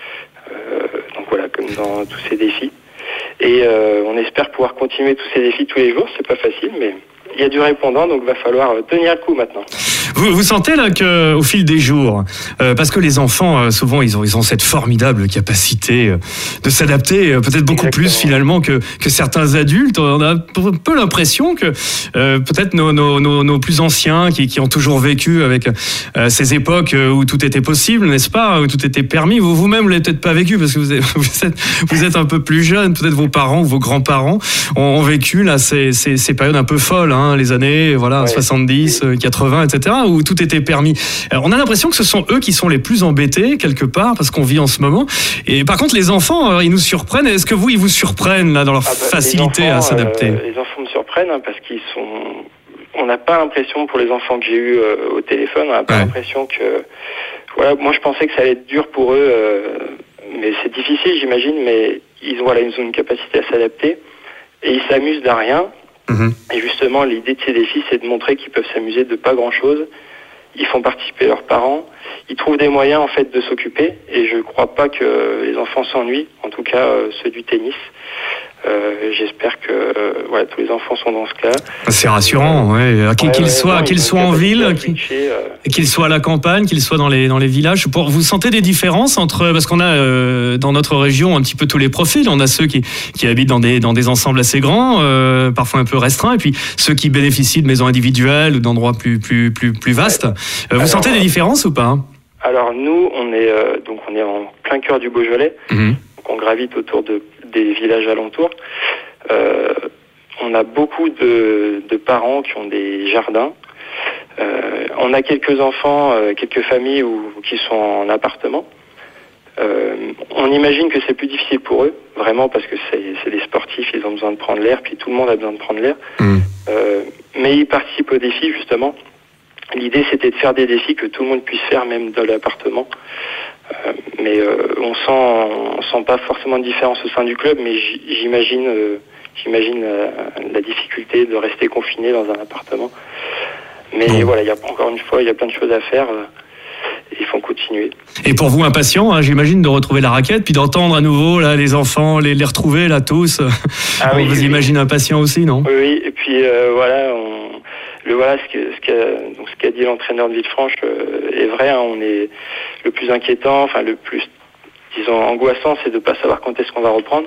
Euh, donc voilà, comme dans tous ces défis. Et euh, on espère pouvoir continuer tous ces défis tous les jours. C'est pas facile, mais il y a du répondant, donc il va falloir tenir le coup maintenant. Vous, vous sentez là qu'au fil des jours, euh, parce que les enfants, euh, souvent, ils ont, ils ont cette formidable capacité euh, de s'adapter, euh, peut-être beaucoup Exactement. plus finalement que, que certains adultes. On a un peu l'impression que euh, peut-être nos, nos, nos, nos plus anciens, qui, qui ont toujours vécu avec euh, ces époques où tout était possible, n'est-ce pas, où tout était permis. Vous, vous-même, vous l'avez peut-être pas vécu parce que vous êtes, vous êtes, vous êtes un peu plus jeune. Peut-être vos parents ou vos grands-parents ont, ont vécu là ces, ces, ces périodes un peu folles, hein, les années voilà ouais. soixante-dix, quatre-vingts, et cetera, où tout était permis. Alors, on a l'impression que ce sont eux qui sont les plus embêtés quelque part parce qu'on vit en ce moment. Et par contre, les enfants, alors, ils nous surprennent. Est-ce que vous, ils vous surprennent là dans leur ah bah, facilité enfants, à s'adapter ? euh, Les enfants me surprennent hein, parce qu'ils sont. On n'a pas l'impression pour les enfants que j'ai eus euh, au téléphone, on n'a pas ouais. l'impression que. Voilà, moi je pensais que ça allait être dur pour eux, euh, mais c'est difficile, j'imagine. Mais ils ont, voilà, ils ont une capacité à s'adapter et ils s'amusent d'un rien. Mmh. Et justement, l'idée de ces défis, c'est de montrer qu'ils peuvent s'amuser de pas grand-chose. Ils font participer leurs parents. Ils trouvent des moyens en fait de s'occuper. Et je crois pas que les enfants s'ennuient. En tout cas, euh, ceux du tennis. Euh, j'espère que euh, voilà, tous les enfants sont dans ce cas. C'est rassurant, euh, ouais. Qu'ils ouais, ouais, soient, qu'ils soient en ville, qu'ils, euh... qu'ils soient à la campagne, qu'ils soient dans les dans les villages. Pour, vous sentez des différences entre parce qu'on a euh, dans notre région un petit peu tous les profils. On a ceux qui qui habitent dans des dans des ensembles assez grands, euh, parfois un peu restreints, et puis ceux qui bénéficient de maisons individuelles ou d'endroits plus plus plus plus vastes. Ouais. Euh, vous alors, sentez des différences ou pas ? Alors nous, on est euh, donc on est en plein cœur du Beaujolais. Mmh. Donc on gravite autour de des villages alentours. Euh, on a beaucoup de, de parents qui ont des jardins. Euh, on a quelques enfants, euh, quelques familles où, qui sont en appartement. Euh, on imagine que c'est plus difficile pour eux, vraiment, parce que c'est, c'est des sportifs, ils ont besoin de prendre l'air, puis tout le monde a besoin de prendre l'air. Mmh. Euh, mais ils participent aux défis, justement. L'idée, c'était de faire des défis que tout le monde puisse faire, même dans l'appartement. Euh, mais euh, on sent, on sent pas forcément de différence au sein du club, mais j'imagine, euh, j'imagine la, la difficulté de rester confiné dans un appartement. Mais bon. Voilà, il y a encore une fois, il y a plein de choses à faire. Euh, Il faut continuer. Et pour vous, impatient, hein, j'imagine, de retrouver la raquette, puis d'entendre à nouveau là, les enfants, les, les retrouver là tous. Ah on oui, vous oui. imagine impatient aussi, non ? Oui, oui. Et puis euh, voilà, on, le voilà, ce, que, ce, qu'a, donc, ce qu'a dit l'entraîneur de Villefranche euh, est vrai. Hein, on est le plus inquiétant, enfin le plus, disons, angoissant, c'est de ne pas savoir quand est-ce qu'on va reprendre.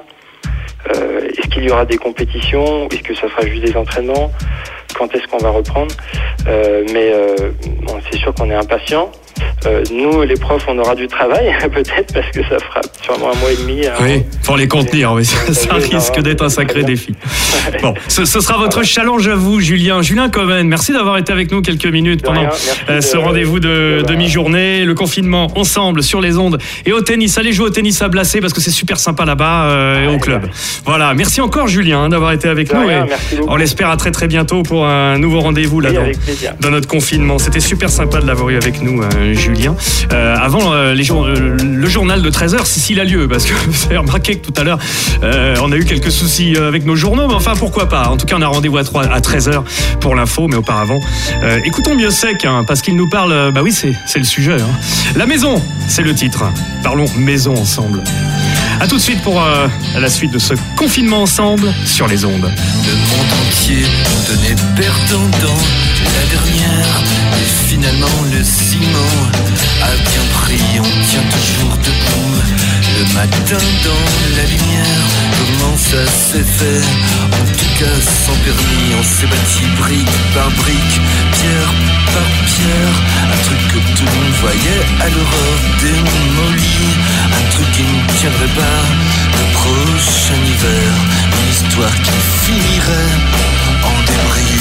Euh, est-ce qu'il y aura des compétitions ? Est-ce que ça sera juste des entraînements ? Quand est-ce qu'on va reprendre ? euh, Mais euh, bon, c'est sûr qu'on est impatient. Euh, nous, les profs, on aura du travail, peut-être, parce que ça fera sûrement un mois et demi. Hein, oui, pour les contenir, oui, ça, ça risque d'être un sacré défi. Bon, ce, ce sera votre challenge à vous, Julien. Julien Coven, merci d'avoir été avec nous quelques minutes pendant euh, ce de, rendez-vous de, de, de mi-journée. Le confinement, ensemble, sur les ondes et au tennis. Allez jouer au tennis à Blacé, parce que c'est super sympa là-bas euh, et au club. Voilà, merci encore, Julien, d'avoir été avec nous. Rien, et on l'espère à très très bientôt pour un nouveau rendez-vous là, oui, dans, dans notre confinement. C'était super sympa de l'avoir eu avec nous, euh, Julien. Euh, avant euh, les jour, euh, le journal de treize heures, si s'il a lieu, parce que vous avez remarqué que tout à l'heure, euh, on a eu quelques soucis avec nos journaux, mais enfin, pourquoi pas. En tout cas, on a rendez-vous à treize heures pour l'info, mais auparavant, euh, écoutons Biosec, hein, parce qu'il nous parle, euh, bah oui, c'est, c'est le sujet. Hein. La maison, c'est le titre. Parlons maison ensemble. A tout de suite pour euh, la suite de ce confinement ensemble sur les ondes. Le monde entier donnait perdant dans la dernière, et finalement le ciment a bien pris, on tient toujours debout. Le matin dans la lumière, comment ça s'est fait? En tout cas sans permis, on s'est bâti brique par brique, pierre par pierre. Un truc que tout le monde voyait à l'aurore démolie, un truc qui ne tiendrait pas le prochain hiver, une histoire qui finirait en débris.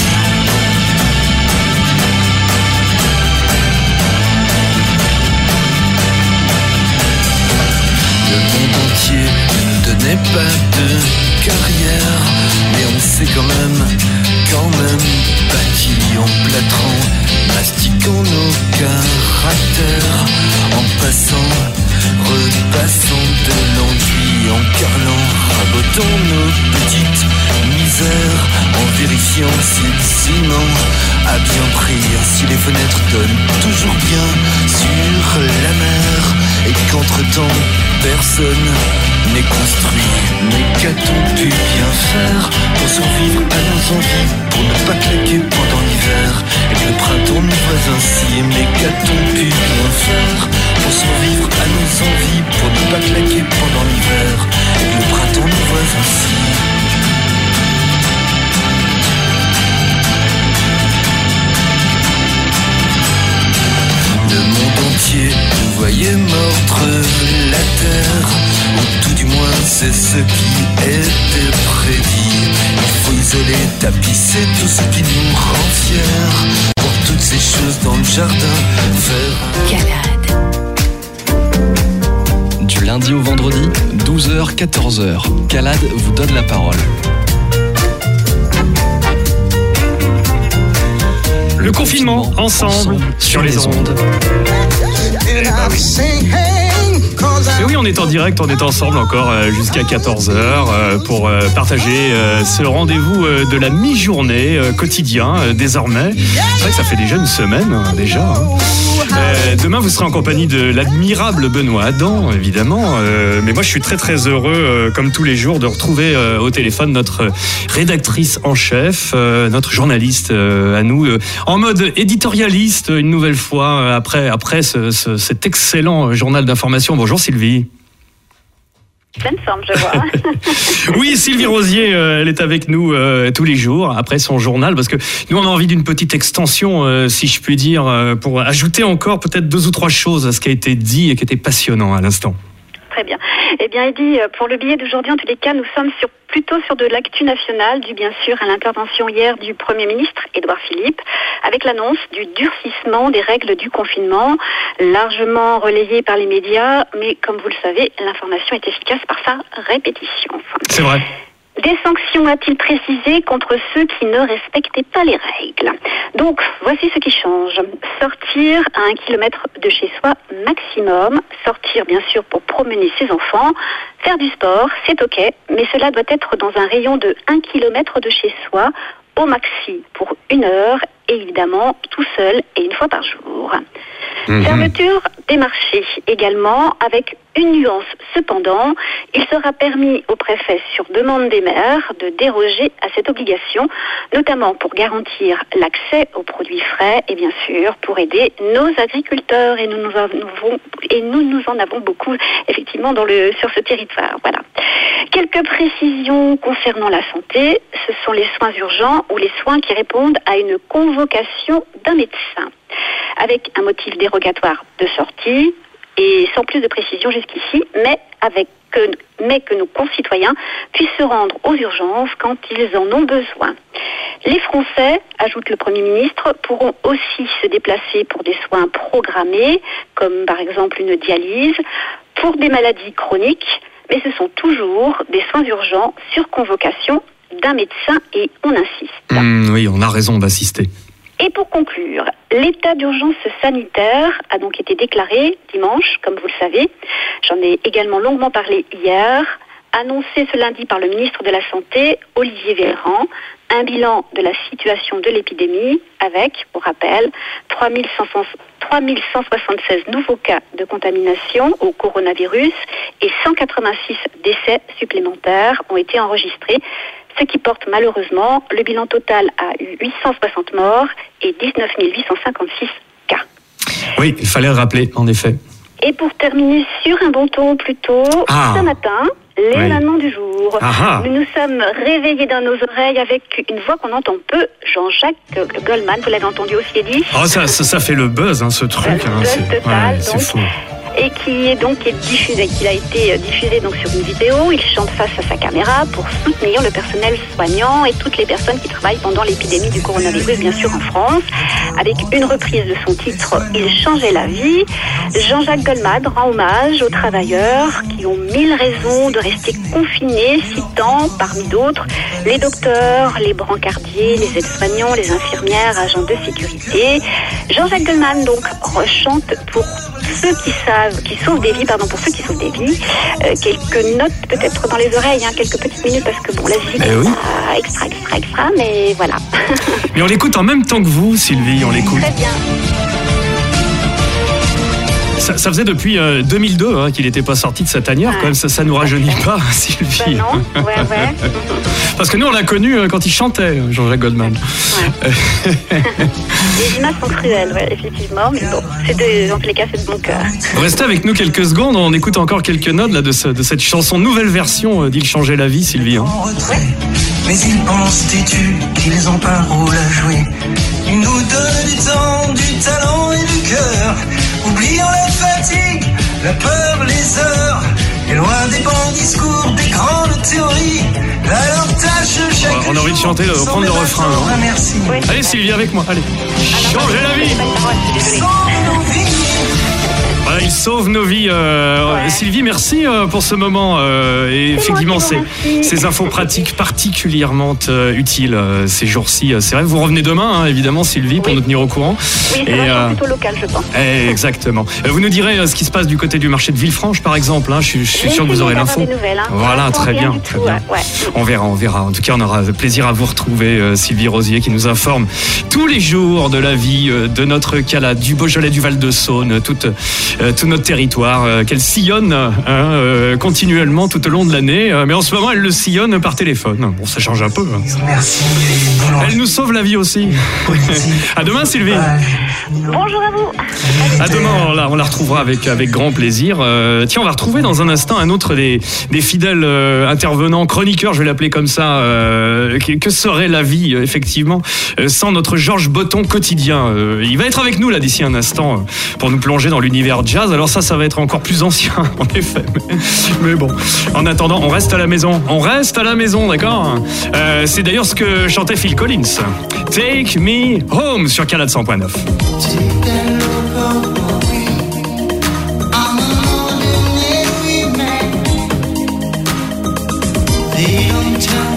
Le monde entier ne donnait pas de carrière, mais on s'est quand même, quand même bâti en plâtrant, mastiquant nos caractères, en passant, repassant de l'enduit, en carlant, rabotant nos petites misères, en vérifiant si le ciment a bien pris, si les fenêtres donnent toujours bien sur la mer, et qu'entre-temps personne n'est construit. Mais qu'a-t-on pu bien faire pour survivre à nos envies, pour ne pas claquer pendant l'hiver, et que le printemps nous voit ainsi? Mais qu'a-t-on pu bien faire pour survivre à nos envies, pour ne pas claquer pendant l'hiver, et que le printemps nous voit ainsi? Le monde entier nous voyait mordre la terre, ou tout du moins c'est ce qui était prédit. Il faut isoler, tapisser tout ce qui nous rend fiers, pour toutes ces choses dans le jardin, faire Calade. Du lundi au vendredi, douze heures quatorze heures. Calade vous donne la parole. Le confinement, ensemble, ensemble sur les ondes. Eh ben oui. Et oui, on est en direct, on est ensemble encore euh, jusqu'à quatorze heures euh, pour euh, partager euh, ce rendez-vous euh, de la mi-journée euh, quotidien euh, désormais. C'est vrai que ça fait déjà une semaine, hein, déjà. Hein. Euh, demain, vous serez en compagnie de l'admirable Benoît Adam, évidemment. Euh, mais moi, je suis très très heureux, euh, comme tous les jours, de retrouver euh, au téléphone notre rédactrice en chef, euh, notre journaliste euh, à nous, euh, en mode éditorialiste, une nouvelle fois, euh, après, après ce, ce, cet excellent journal d'information. Bonjour Sylvie. Pleine forme, je vois. Oui, Sylvie Rosier, euh, elle est avec nous euh, tous les jours après son journal, parce que nous, on a envie d'une petite extension, euh, si je puis dire, euh, pour ajouter encore peut-être deux ou trois choses à ce qui a été dit et qui était passionnant à l'instant. Très bien. Eh bien, Eddy, pour le billet d'aujourd'hui, en tous les cas, nous sommes sur, plutôt sur de l'actu nationale, dû bien sûr à l'intervention hier du Premier ministre, Édouard Philippe, avec l'annonce du durcissement des règles du confinement, largement relayée par les médias, mais comme vous le savez, l'information est efficace par sa répétition. C'est vrai. Des sanctions, a-t-il précisé, contre ceux qui ne respectaient pas les règles. Donc, voici ce qui change. Sortir à un kilomètre de chez soi maximum. Sortir, bien sûr, pour promener ses enfants. Faire du sport, c'est ok, mais cela doit être dans un rayon de un kilomètre de chez soi, au maxi, pour une heure, et évidemment, tout seul et une fois par jour. Mmh. Fermeture des marchés également, avec une nuance cependant. Il sera permis au préfet, sur demande des maires, de déroger à cette obligation, notamment pour garantir l'accès aux produits frais et bien sûr pour aider nos agriculteurs. Et nous nous en avons, et nous nous en avons beaucoup effectivement dans le, sur ce territoire. Voilà. Quelques précisions concernant la santé. Ce sont les soins urgents ou les soins qui répondent à une convocation d'un médecin, avec un motif dérogatoire de sortie et sans plus de précision jusqu'ici, mais avec que, mais que nos concitoyens puissent se rendre aux urgences quand ils en ont besoin. Les Français, ajoute le Premier ministre, pourront aussi se déplacer pour des soins programmés, comme par exemple une dialyse, pour des maladies chroniques, mais ce sont toujours des soins urgents sur convocation d'un médecin et on insiste. Mmh, oui, on a raison d'assister. Et pour conclure, l'état d'urgence sanitaire a donc été déclaré dimanche, comme vous le savez. J'en ai également longuement parlé hier, annoncé ce lundi par le ministre de la Santé, Olivier Véran, un bilan de la situation de l'épidémie avec, pour rappel, trois mille cent soixante-seize nouveaux cas de contamination au coronavirus et cent quatre-vingt-six décès supplémentaires ont été enregistrés, ce qui porte malheureusement le bilan total à huit cent soixante morts et dix-neuf mille huit cent cinquante-six cas. Oui, il fallait le rappeler, en effet. Et pour terminer sur un bon ton plutôt, ah. ce matin, l'événement oui. du jour. Ah. Nous nous sommes réveillés dans nos oreilles avec une voix qu'on entend peu, Jean-Jacques Goldman, vous l'avez entendu aussi, Eddie. Oh, ça, ça, ça fait le buzz, hein, ce truc. Le hein, buzz c'est, total, ouais, c'est fou. Et qui est donc est diffusé, qui a été diffusé donc sur une vidéo. Il chante face à sa caméra pour soutenir le personnel soignant et toutes les personnes qui travaillent pendant l'épidémie du coronavirus, bien sûr en France, avec une reprise de son titre « Il changeait la vie ». Jean-Jacques Goldman rend hommage aux travailleurs qui ont mille raisons de rester confinés, citant parmi d'autres les docteurs, les brancardiers, les aides-soignants, les infirmières, agents de sécurité. Jean-Jacques Goldman donc rechante pour ceux qui savent, qui sauvent des vies, pardon, pour ceux qui sauvent des vies. Euh, quelques notes peut-être dans les oreilles, hein, quelques petites minutes parce que bon, la musique eh oui. est extra, extra, extra, mais voilà. Mais on l'écoute en même temps que vous, Sylvie, on l'écoute. Très bien. Ça, ça faisait depuis euh, deux mille deux hein, qu'il n'était pas sorti de sa tanière, ouais. Quand même, ça, ça nous rajeunit pas, Sylvie. Ben non, ouais, ouais. Parce que nous, on l'a connu euh, quand il chantait, Jean-Jacques Goldman. Ouais. Les images sont cruelles, ouais, effectivement, mais bon, c'est de, dans tous les cas, c'est de bon cœur. Restez avec nous quelques secondes, on écoute encore quelques notes là, de, ce, de cette chanson, nouvelle version euh, d'Il changeait la vie, Sylvie. Hein. Ouais. Mais ils pensent têtus qu'ils ont pas un rôle à jouer. Ils nous donnent du temps, du talent et du cœur. Oublions la fatigue, la peur, les heures. Et loin des bons discours, des grandes théories. Alors tâche chaque jour. On a envie de chanter, de reprendre le refrain. Hein. Merci. Oui. Allez Sylvie, avec moi, allez. Changez la vie. Voilà, il sauve nos vies. Euh, ouais. Sylvie, merci euh, pour ce moment. Euh, et c'est effectivement, ces, ces infos pratiques particulièrement euh, utiles euh, ces jours-ci. C'est vrai, vous revenez demain, hein, évidemment, Sylvie, pour oui. nous tenir au courant. Oui, c'est et, euh, plutôt local, je pense. Exactement. Vous nous direz euh, ce qui se passe du côté du marché de Villefranche, par exemple. Hein, je, je suis sûr que vous aurez l'info. Nouvelles, hein. Voilà, très bien. Très bien. Ouais. On verra, on verra. En tout cas, on aura plaisir à vous retrouver, euh, Sylvie Rosier, qui nous informe tous les jours de la vie euh, de notre Calade, du Beaujolais, du Val-de-Saône, toute... Euh, tout notre territoire, euh, qu'elle sillonne hein, euh, continuellement tout au long de l'année, euh, mais en ce moment elle le sillonne par téléphone. Bon, ça change un peu. Hein. Merci. Elle nous sauve la vie aussi. À demain, Sylvie. Bonjour à vous. À demain, on la, on la retrouvera avec, avec grand plaisir. Euh, tiens, on va retrouver dans un instant un autre des, des fidèles euh, intervenants, chroniqueurs, je vais l'appeler comme ça. Euh, que, que serait la vie, euh, effectivement, euh, sans notre Georges Botton quotidien. Euh, il va être avec nous là d'ici un instant euh, pour nous plonger dans l'univers jazz. Alors ça, ça va être encore plus ancien, en effet. Mais, mais bon, en attendant, on reste à la maison. On reste à la maison, d'accord euh, C'est d'ailleurs ce que chantait Phil Collins. Take Me Home sur Calade cent point neuf. They don't tell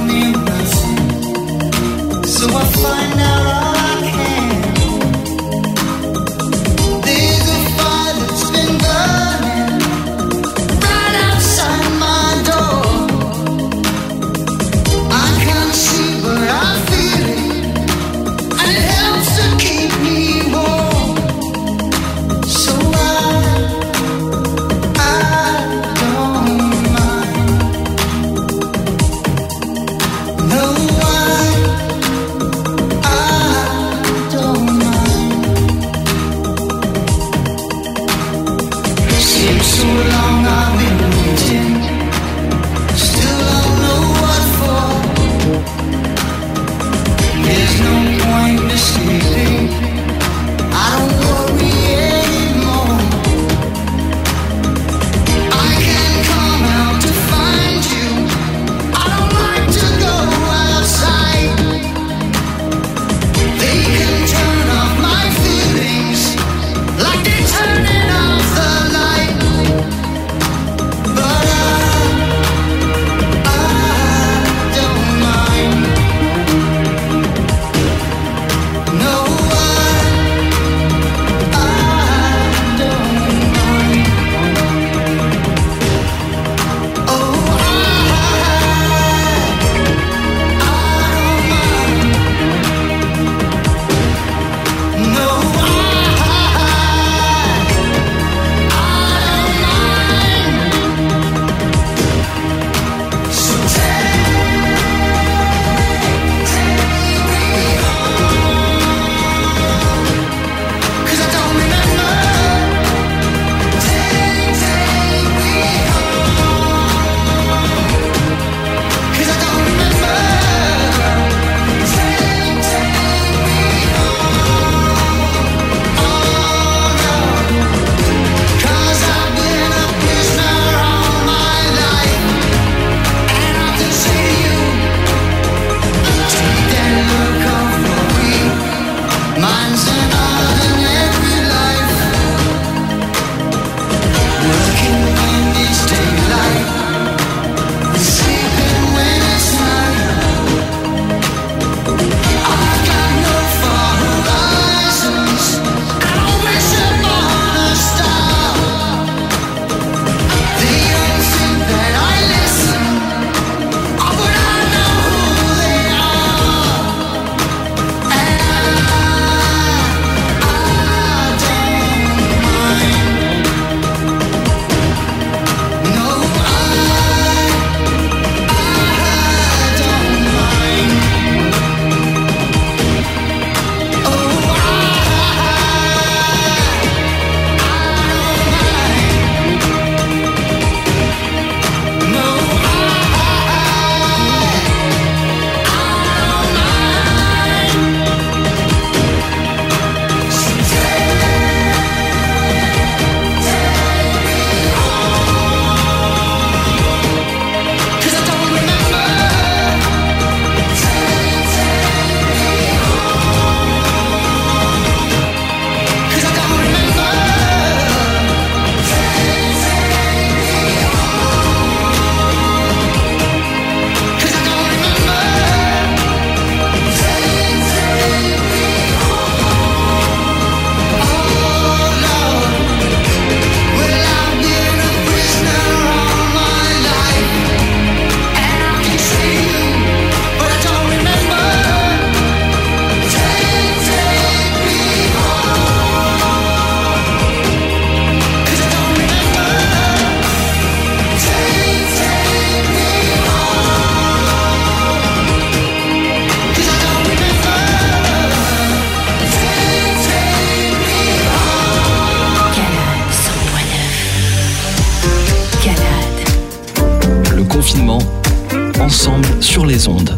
confinement, ensemble sur les ondes.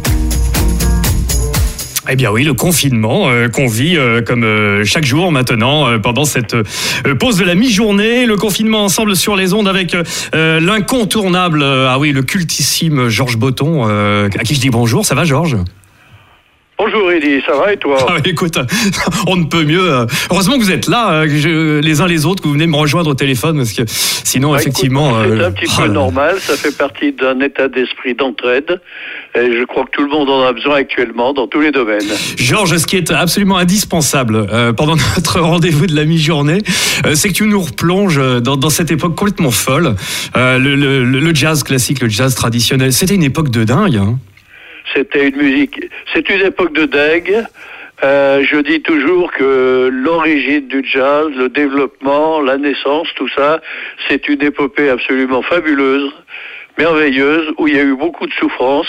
Eh bien oui, le confinement euh, qu'on vit euh, comme euh, chaque jour maintenant euh, pendant cette euh, pause de la mi-journée. Le confinement ensemble sur les ondes avec euh, l'incontournable, euh, ah oui, le cultissime Georges Botton, euh, à qui je dis bonjour. Ça va, Georges ? Bonjour Eddy, ça va et toi ? Ah, écoute, on ne peut mieux. Heureusement que vous êtes là, je, les uns les autres, que vous venez me rejoindre au téléphone, parce que sinon, bah, effectivement... Écoute, c'est euh, un petit oh, peu normal, ça fait partie d'un état d'esprit d'entraide, et je crois que tout le monde en a besoin actuellement, dans tous les domaines. Georges, ce qui est absolument indispensable euh, pendant notre rendez-vous de la mi-journée, euh, c'est que tu nous replonges dans, dans cette époque complètement folle. Euh, le, le, le jazz classique, le jazz traditionnel, c'était une époque de dingue, hein. C'était une musique, c'est une époque de dingue. Euh, je dis toujours que l'origine du jazz, le développement, la naissance, tout ça, c'est une épopée absolument fabuleuse, merveilleuse, où il y a eu beaucoup de souffrances.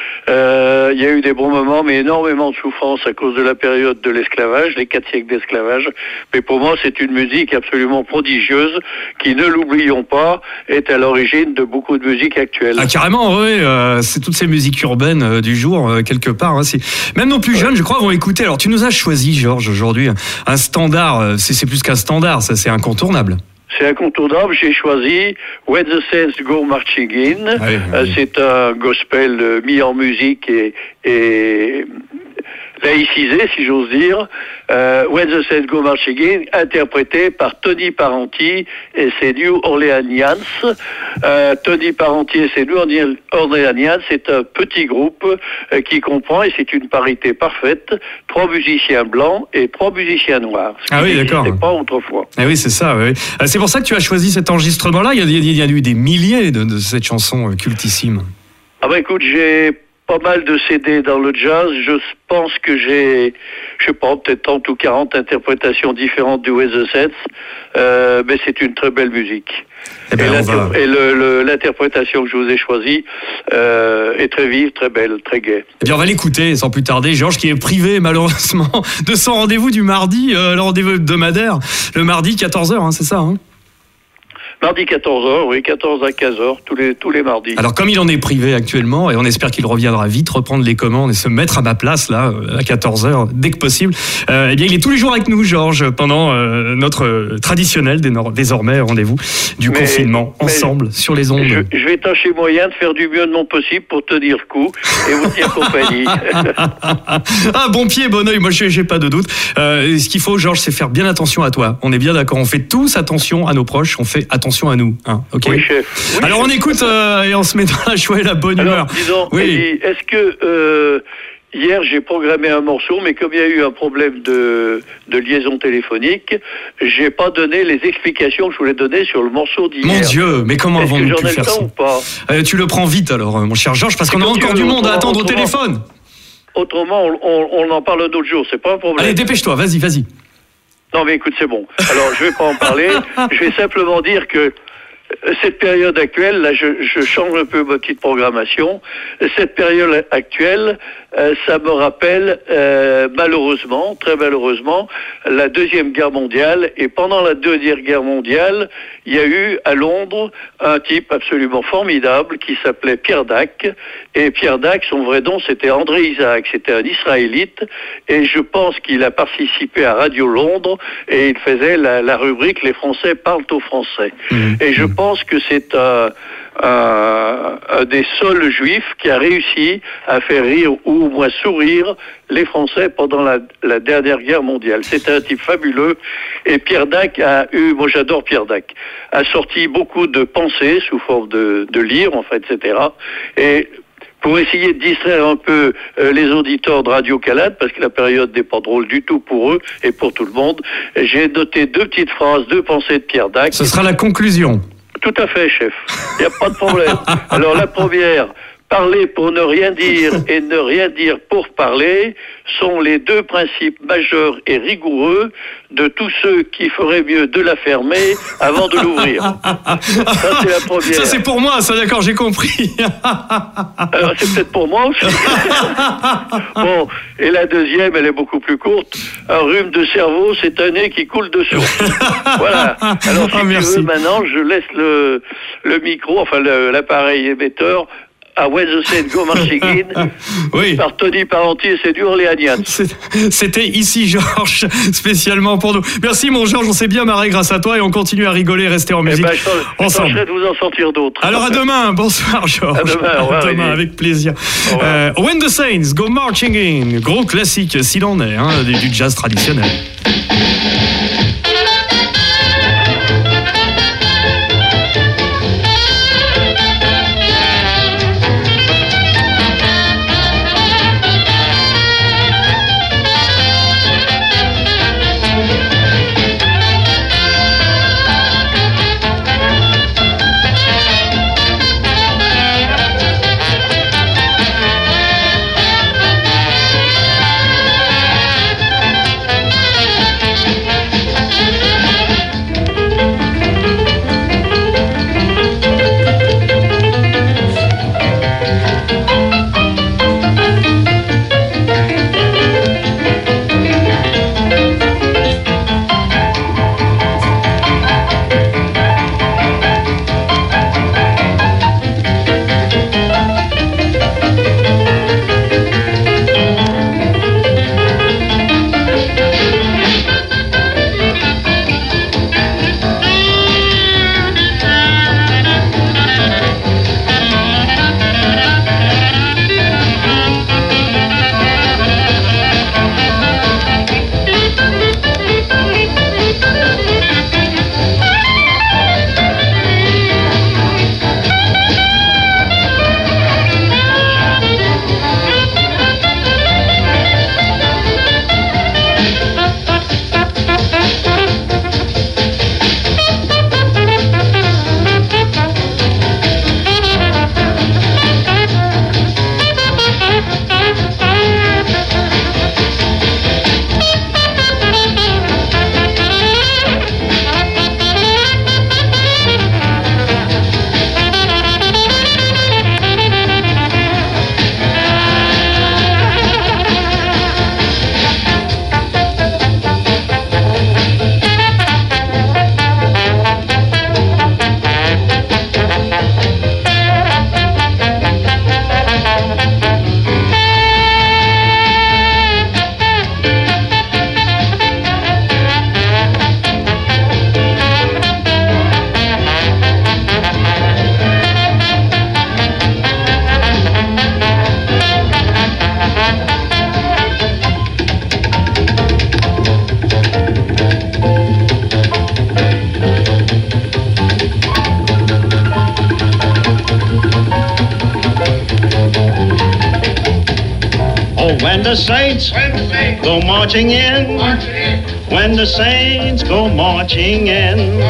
Euh, il y a eu des bons moments, mais énormément de souffrances à cause de la période de l'esclavage, les quatre siècles d'esclavage. Mais pour moi, c'est une musique absolument prodigieuse, qui, ne l'oublions pas, est à l'origine de beaucoup de musiques actuelles. Ah, carrément, oui, euh, c'est toutes ces musiques urbaines euh, du jour, euh, quelque part. Hein, c'est... Même nos plus jeunes, je crois, vont écouter. Alors, tu nous as choisi, Georges, aujourd'hui, un standard. Euh, c'est, c'est plus qu'un standard, ça, c'est incontournable. C'est incontournable, j'ai choisi When the Saints Go Marching In. Ah oui, oui. Euh, c'est un gospel euh, mis en musique et, et laïcisé, si j'ose dire. Euh, When the Saints Go Marching In, interprété par Tony Parenti et ses New Orleanians. Euh, Tony Parenti et ses New Orleanians, c'est un petit groupe euh, qui comprend, et c'est une parité parfaite, trois musiciens blancs et trois musiciens noirs. Ce ah oui, d'accord. C'était pas autrefois. Ah oui, c'est ça. Oui. C'est pour ça que tu as choisi cet enregistrement-là. Il y a, il y a eu des milliers de, de cette chanson cultissime. Ah bah écoute, j'ai pas mal de C D dans le jazz. Je pense que j'ai, je sais pas, peut-être trente ou quarante interprétations différentes du When the Saints. Euh, mais c'est une très belle musique. Eh ben, et, va... et le, le, l'interprétation que je vous ai choisie euh, est très vive, très belle, très gaie. Eh bien, on va l'écouter sans plus tarder. Georges, qui est privé malheureusement de son rendez-vous du mardi, euh, le rendez-vous hebdomadaire, le mardi quatorze heures, hein, c'est ça, hein? Mardi quatorze heures, oui, quatorze à quinze heures, tous les, tous les mardis. Alors, comme il en est privé actuellement, et on espère qu'il reviendra vite reprendre les commandes et se mettre à ma place, là, à quatorze heures, dès que possible, euh, eh bien, il est tous les jours avec nous, Georges, pendant euh, notre traditionnel, désormais, rendez-vous du mais, confinement, mais ensemble, sur les ondes. Je, je vais tâcher moyen de faire du mieux de mon possible pour tenir le coup et vous tenir compagnie. Ah, bon pied, bon oeil, moi, j'ai, j'ai pas de doute. Euh, ce qu'il faut, Georges, c'est faire bien attention à toi. On est bien d'accord, on fait tous attention à nos proches, on fait attention à nous, hein, ok. Oui, chef. Oui, alors chef. On écoute euh, et on se met dans la joie et la bonne alors, humeur. Disons, oui. Eddie, est-ce que euh, hier j'ai programmé un morceau, mais comme il y a eu un problème de, de liaison téléphonique, j'ai pas donné les explications que je voulais donner sur le morceau d'hier. Mon Dieu, mais comment avons-nous pu faire ça? Ou pas euh, Tu le prends vite alors, mon cher Georges, parce qu'on a encore du monde à attendre au téléphone. Autrement, on, on, on en parle d'autres jours, c'est pas un problème. Allez, dépêche-toi, vas-y, vas-y. Non, mais écoute, c'est bon. Alors, je vais pas en parler. Je vais simplement dire que cette période actuelle, là, je, je change un peu ma petite programmation. Cette période actuelle, euh, ça me rappelle, euh, malheureusement, très malheureusement, la Deuxième Guerre mondiale. Et pendant la Deuxième Guerre mondiale, il y a eu à Londres un type absolument formidable qui s'appelait Pierre Dac. Et Pierre Dac, son vrai nom, c'était André Isaac. C'était un Israélite. Et je pense qu'il a participé à Radio Londres et il faisait la, la rubrique « Les Français parlent aux Français mmh. ». Et je pense Je pense que c'est un, un, un des seuls juifs qui a réussi à faire rire ou au moins sourire les Français pendant la, la dernière guerre mondiale. C'était un type fabuleux. Et Pierre Dac a eu, moi j'adore Pierre Dac, a sorti beaucoup de pensées sous forme de, de livres, en fait, et cetera. Et pour essayer de distraire un peu euh, les auditeurs de Radio Calade, parce que la période n'est pas drôle du tout pour eux et pour tout le monde, j'ai noté deux petites phrases, deux pensées de Pierre Dac. Ce sera la conclusion. Tout à fait, chef. Il n'y a pas de problème. Alors, la première, parler pour ne rien dire et ne rien dire pour parler sont les deux principes majeurs et rigoureux de tous ceux qui feraient mieux de la fermer avant de l'ouvrir. Ça, c'est la première. Ça, c'est pour moi, ça, d'accord, j'ai compris. Alors, c'est peut-être pour moi aussi. Bon, et la deuxième, elle est beaucoup plus courte. Un rhume de cerveau, c'est un nez qui coule de source. Voilà. Alors, si Ah, tu merci. veux, maintenant, je laisse le, le micro, enfin le- l'appareil émetteur, à When the Saints Go Marching In, Oui. par Tony Parenti et ses du Orléanians. C'est- C'était ici Georges, spécialement pour nous. Merci mon Georges, on s'est bien marré grâce à toi et on continue à rigoler, rester en Eh musique ben, je t'en- je ensemble. tâcherai de vous en sortir d'autres. Alors à demain, bonsoir Georges. À demain, au revoir, À demain, Eddie. avec plaisir. Au revoir. Euh, When the Saints Go Marching In, gros classique s'il en est, hein, du, du jazz traditionnel. When the saints go marching in, when the saints go marching in,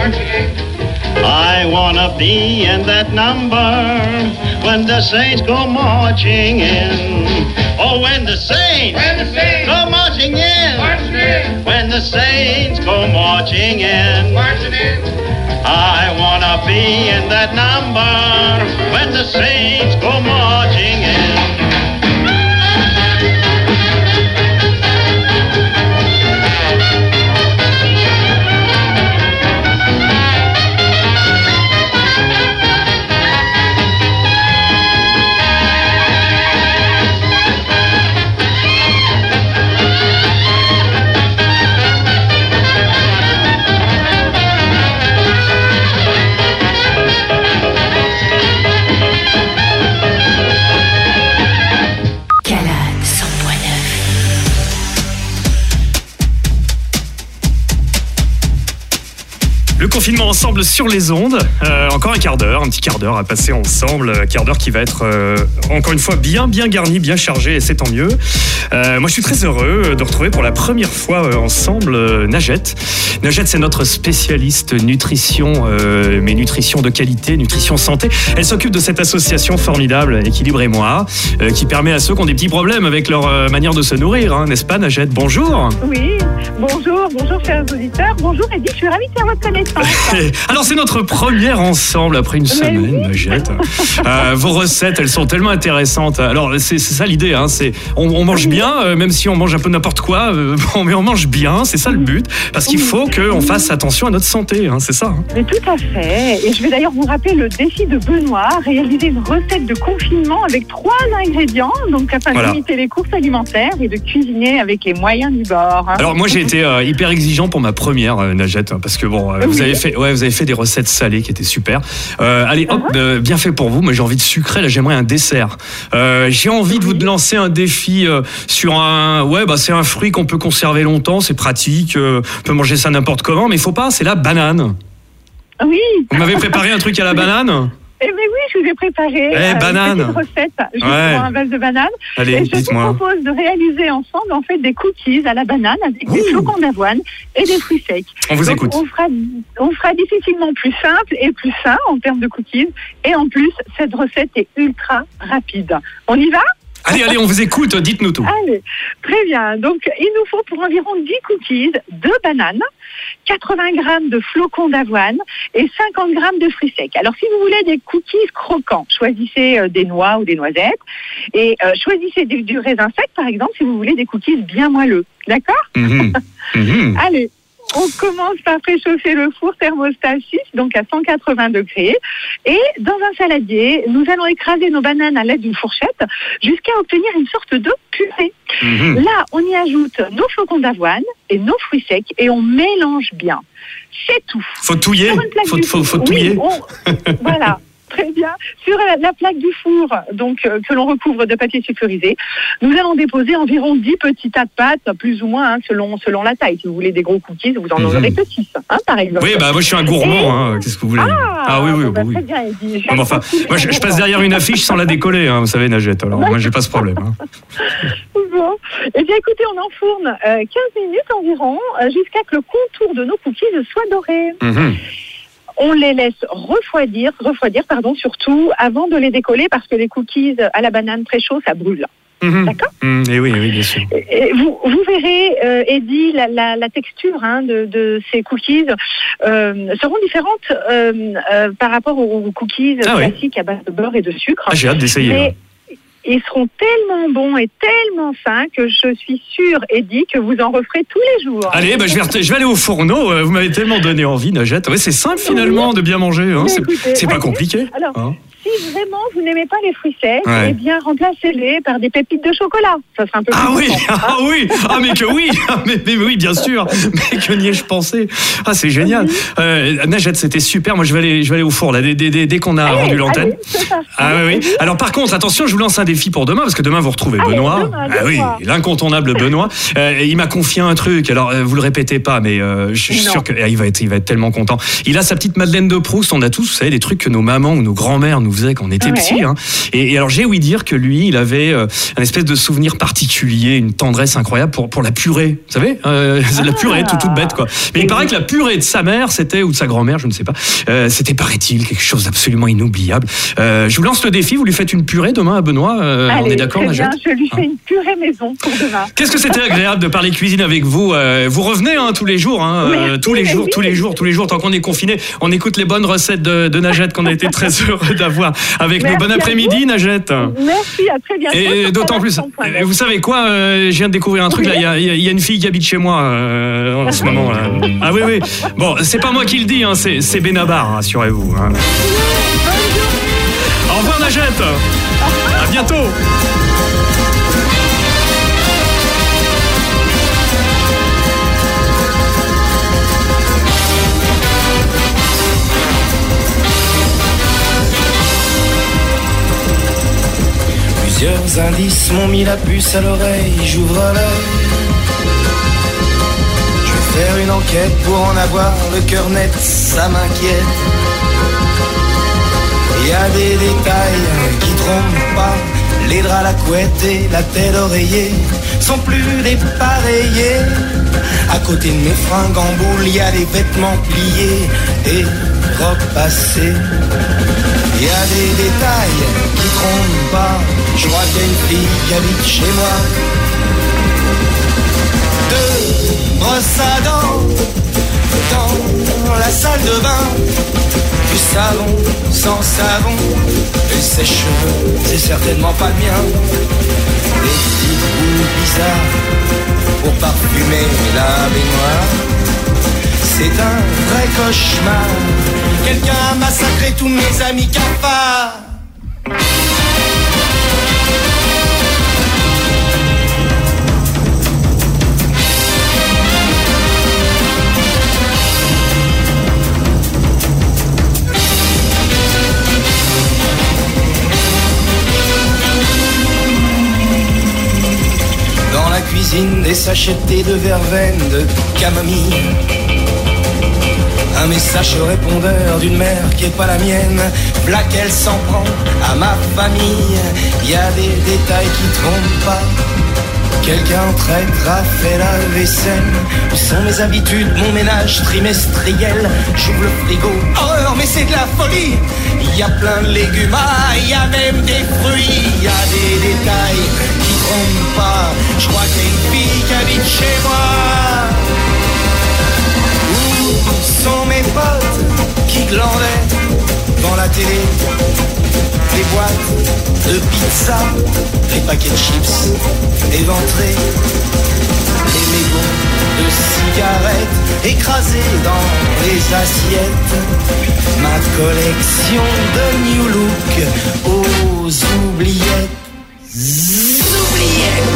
I wanna be in that number when the saints go marching in. Oh, when the saints go marching in, when the saints go marching in, I wanna be in that number when the saints go marching in. confinement ensemble sur les ondes. Euh, encore un quart d'heure, un petit quart d'heure à passer ensemble. Un quart d'heure qui va être, euh, encore une fois, bien, bien garni, bien chargé, et c'est tant mieux. Euh, moi, je suis très heureux de retrouver pour la première fois euh, ensemble euh, Najette. Najette, c'est notre spécialiste nutrition, euh, mais nutrition de qualité, nutrition santé. Elle s'occupe de cette association formidable, Équilibre et moi, euh, qui permet à ceux qui ont des petits problèmes avec leur euh, manière de se nourrir, hein, n'est-ce pas, Najette? Bonjour. Oui, bonjour, bonjour chers auditeurs. Bonjour Eddy, je suis ravie de faire votre connaissance. Alors c'est notre première ensemble après une semaine, oui. Najette. Euh, vos recettes, elles sont tellement intéressantes. Alors c'est, c'est ça l'idée, hein, c'est on, on mange bien, euh, même si on mange un peu n'importe quoi, euh, bon, mais on mange bien, c'est ça le but, parce qu'il faut qu'on fasse attention à notre santé, hein, c'est ça. Hein. Mais tout à fait. Et je vais d'ailleurs vous rappeler le défi de Benoît, réaliser une recette de confinement avec trois ingrédients, donc afin voilà. de limiter les courses alimentaires et de cuisiner avec les moyens du bord. Hein. Alors moi j'ai été euh, hyper exigeant pour ma première euh, Najette, parce que bon, euh, oui. vous avez fait, ouais, vous avez fait des recettes salées qui étaient super. Euh, allez, hop, uh-huh. euh, bien fait pour vous. Moi j'ai envie de sucrer, là j'aimerais un dessert. Euh, j'ai envie oui. de vous lancer un défi euh, sur un, ouais, bah c'est un fruit qu'on peut conserver longtemps, c'est pratique, euh, on peut manger ça n'importe comment, mais il faut pas, c'est la banane. Oui. Vous m'avez préparé un truc à la banane? Eh bien oui, je vous ai préparé eh, euh, banane. une petite recette juste ouais. pour un vase de banane. Allez, et je dites-moi. vous propose de réaliser ensemble en fait des cookies à la banane avec Ouh. des flocons d'avoine et des fruits secs. On vous Donc, écoute. On fera, on fera difficilement plus simple et plus sain en termes de cookies. Et en plus, cette recette est ultra rapide. On y va ? Allez, allez, on vous écoute, dites-nous tout. Allez, très bien. Donc, il nous faut pour environ dix cookies, deux bananes, quatre-vingts grammes de flocons d'avoine et cinquante grammes de fruits secs. Alors, si vous voulez des cookies croquants, choisissez euh, des noix ou des noisettes et euh, choisissez du, du raisin sec, par exemple, si vous voulez des cookies bien moelleux. D'accord ? Mmh. Mmh. Allez. On commence par préchauffer le four thermostat six, donc à cent quatre-vingts degrés. Et dans un saladier, nous allons écraser nos bananes à l'aide d'une fourchette jusqu'à obtenir une sorte de purée. Mmh. Là, on y ajoute nos flocons d'avoine et nos fruits secs et on mélange bien. C'est tout. Faut touiller. Faut, faut, faut touiller. Oui, on... voilà. Très bien. Sur la, la plaque du four, donc euh, que l'on recouvre de papier sulfurisé, nous allons déposer environ dix petits tas de pâtes, plus ou moins, hein, selon selon la taille. Si vous voulez des gros cookies, vous en mmh. aurez que six, hein, par exemple. Oui, bah moi je suis un gourmand. Et... Hein, qu'est-ce que vous voulez ? Ah, ah oui, oui, bah, oui. Très bien, Eddy. Bon, enfin, moi je, je passe derrière une affiche sans la décoller, hein, vous savez, Najette. Alors moi j'ai pas ce problème. Hein. Bon. Eh bien, écoutez, on enfourne euh, quinze minutes environ, euh, jusqu'à ce que le contour de nos cookies soit doré. Mmh. On les laisse refroidir, refroidir pardon, surtout avant de les décoller parce que les cookies à la banane très chaud, ça brûle. Mmh. D'accord mmh, Et oui, oui, bien sûr. Et vous, vous verrez, euh, Eddy, la, la, la texture hein, de, de ces cookies euh, seront différentes euh, euh, par rapport aux cookies ah, classiques oui. à base de beurre et de sucre. Ah, j'ai hâte d'essayer. Mais, ils seront tellement bons et tellement sains que je suis sûre, Eddy, que vous en referez tous les jours. Allez, bah, je, vais re- je vais aller au fourneau. Vous m'avez tellement donné envie, Najette. Ouais, c'est simple finalement oui. de bien manger. Hein. C'est, écoutez, c'est pas ouais, compliqué. Alors, hein. si vraiment vous n'aimez pas les fruits secs, ouais. eh bien remplacez-les par des pépites de chocolat. Ça sera un peu plus Ah oui, content, ah hein. oui, ah mais que oui, mais, mais oui, bien sûr. Mais que n'y ai-je pensé ? Ah, c'est génial. Oui. Euh, Najette, c'était super. Moi, je vais aller, je vais aller au four là, dès, dès, dès qu'on a allez, rendu l'antenne. Allez, ah oui, oui. Alors par contre, attention, je vous lance un défi pour demain parce que demain vous retrouvez allez, Benoît. Demain, ah oui, l'incontournable Benoît. Euh, il m'a confié un truc. Alors euh, vous le répétez pas, mais euh, je suis non. sûr qu'il va être, il va être tellement content. Il a sa petite Madeleine de Proust. On a tous, vous savez, des trucs que nos mamans ou nos grands-mères nous faisaient quand on était ouais. petits. Hein. Et, et alors j'ai ouï dire que lui, il avait euh, un espèce de souvenir particulier, une tendresse incroyable pour pour la purée. Vous savez, euh, ah. la purée toute, toute bête quoi. Mais il paraît que la purée de sa mère, c'était ou de sa grand-mère, je ne sais pas. Euh, c'était paraît-il quelque chose d'absolument inoubliable. Euh, je vous lance le défi. Vous lui faites une purée demain à Benoît. Euh, Allez, on est d'accord, Najette ? Je lui fais une purée maison pour demain. Qu'est-ce que c'était agréable de parler cuisine avec vous. Euh, vous revenez hein, tous les jours, hein, euh, tous les jours, tous les jours, tous les jours. Tant qu'on est confiné, on écoute les bonnes recettes de, de Najette qu'on a été très heureux d'avoir avec nous. Bon après-midi, Najette. Merci, à très bientôt. Et d'autant plus, vous savez quoi, euh, je viens de découvrir un truc là. Il y a, y a une fille qui habite chez moi euh, en ce moment. Là. Ah oui, oui. Bon, c'est pas moi qui le dis, hein, c'est, c'est Benabar, rassurez-vous. Hein. Au revoir, Najette. À bientôt. Plusieurs indices m'ont mis la puce à l'oreille, j'ouvre l'œil. Je Faire une enquête pour en avoir le cœur net, ça m'inquiète. Il y a des détails qui trompent pas. Les draps, la couette et la tête d'oreiller sont plus dépareillés. À côté de mes fringues en boule, il y a des vêtements pliés et repassés. Il y a des détails qui trompent pas. Je crois qu'il y a une fille qui habite chez moi. Deux brosses à dents dans la salle de bain. Du savon sans savon. Et ses cheveux, c'est certainement pas le mien. Des petites boules bizarres pour parfumer la baignoire. C'est un vrai cauchemar. Quelqu'un a massacré tous mes amis cafards. Dans la cuisine, des sachets de thé de verveine, de camomille. Un message au répondeur d'une mère qui est pas la mienne. Là qu'elle s'en prend à ma famille. Y a des détails qui trompent pas. Quelqu'un en traître a fait la vaisselle. Où sont mes habitudes, mon ménage trimestriel? J'ouvre le frigo, horreur mais c'est de la folie. Il y a plein de légumes, ah, il y a même des fruits. Il y a des détails qui trompent pas. Je crois qu'il y a une fille qui habite chez moi. Où sont mes potes qui glandaient dans la télé? Les boîtes de pizza, les paquets de chips éventrés, les mégots de cigarettes écrasés dans les assiettes. Ma collection de New Look aux oubliettes. Oubliettes.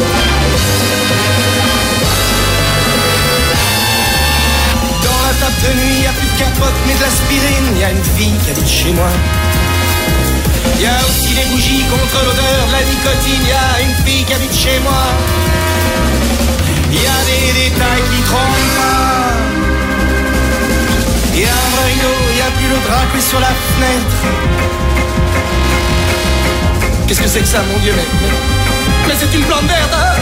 Dans la table de nuit, y a plus de capote mais de l'aspirine. Y a une fille qui habite chez moi. Il y a aussi des bougies contre l'odeur de la nicotine. Il y a une fille qui habite chez moi. Il y a des détails qui trompent pas. Il y a un rideau, il n'y a plus le drap que sur la fenêtre. Qu'est-ce que c'est que ça, mon Dieu? Mais, mais c'est une plante verte, hein?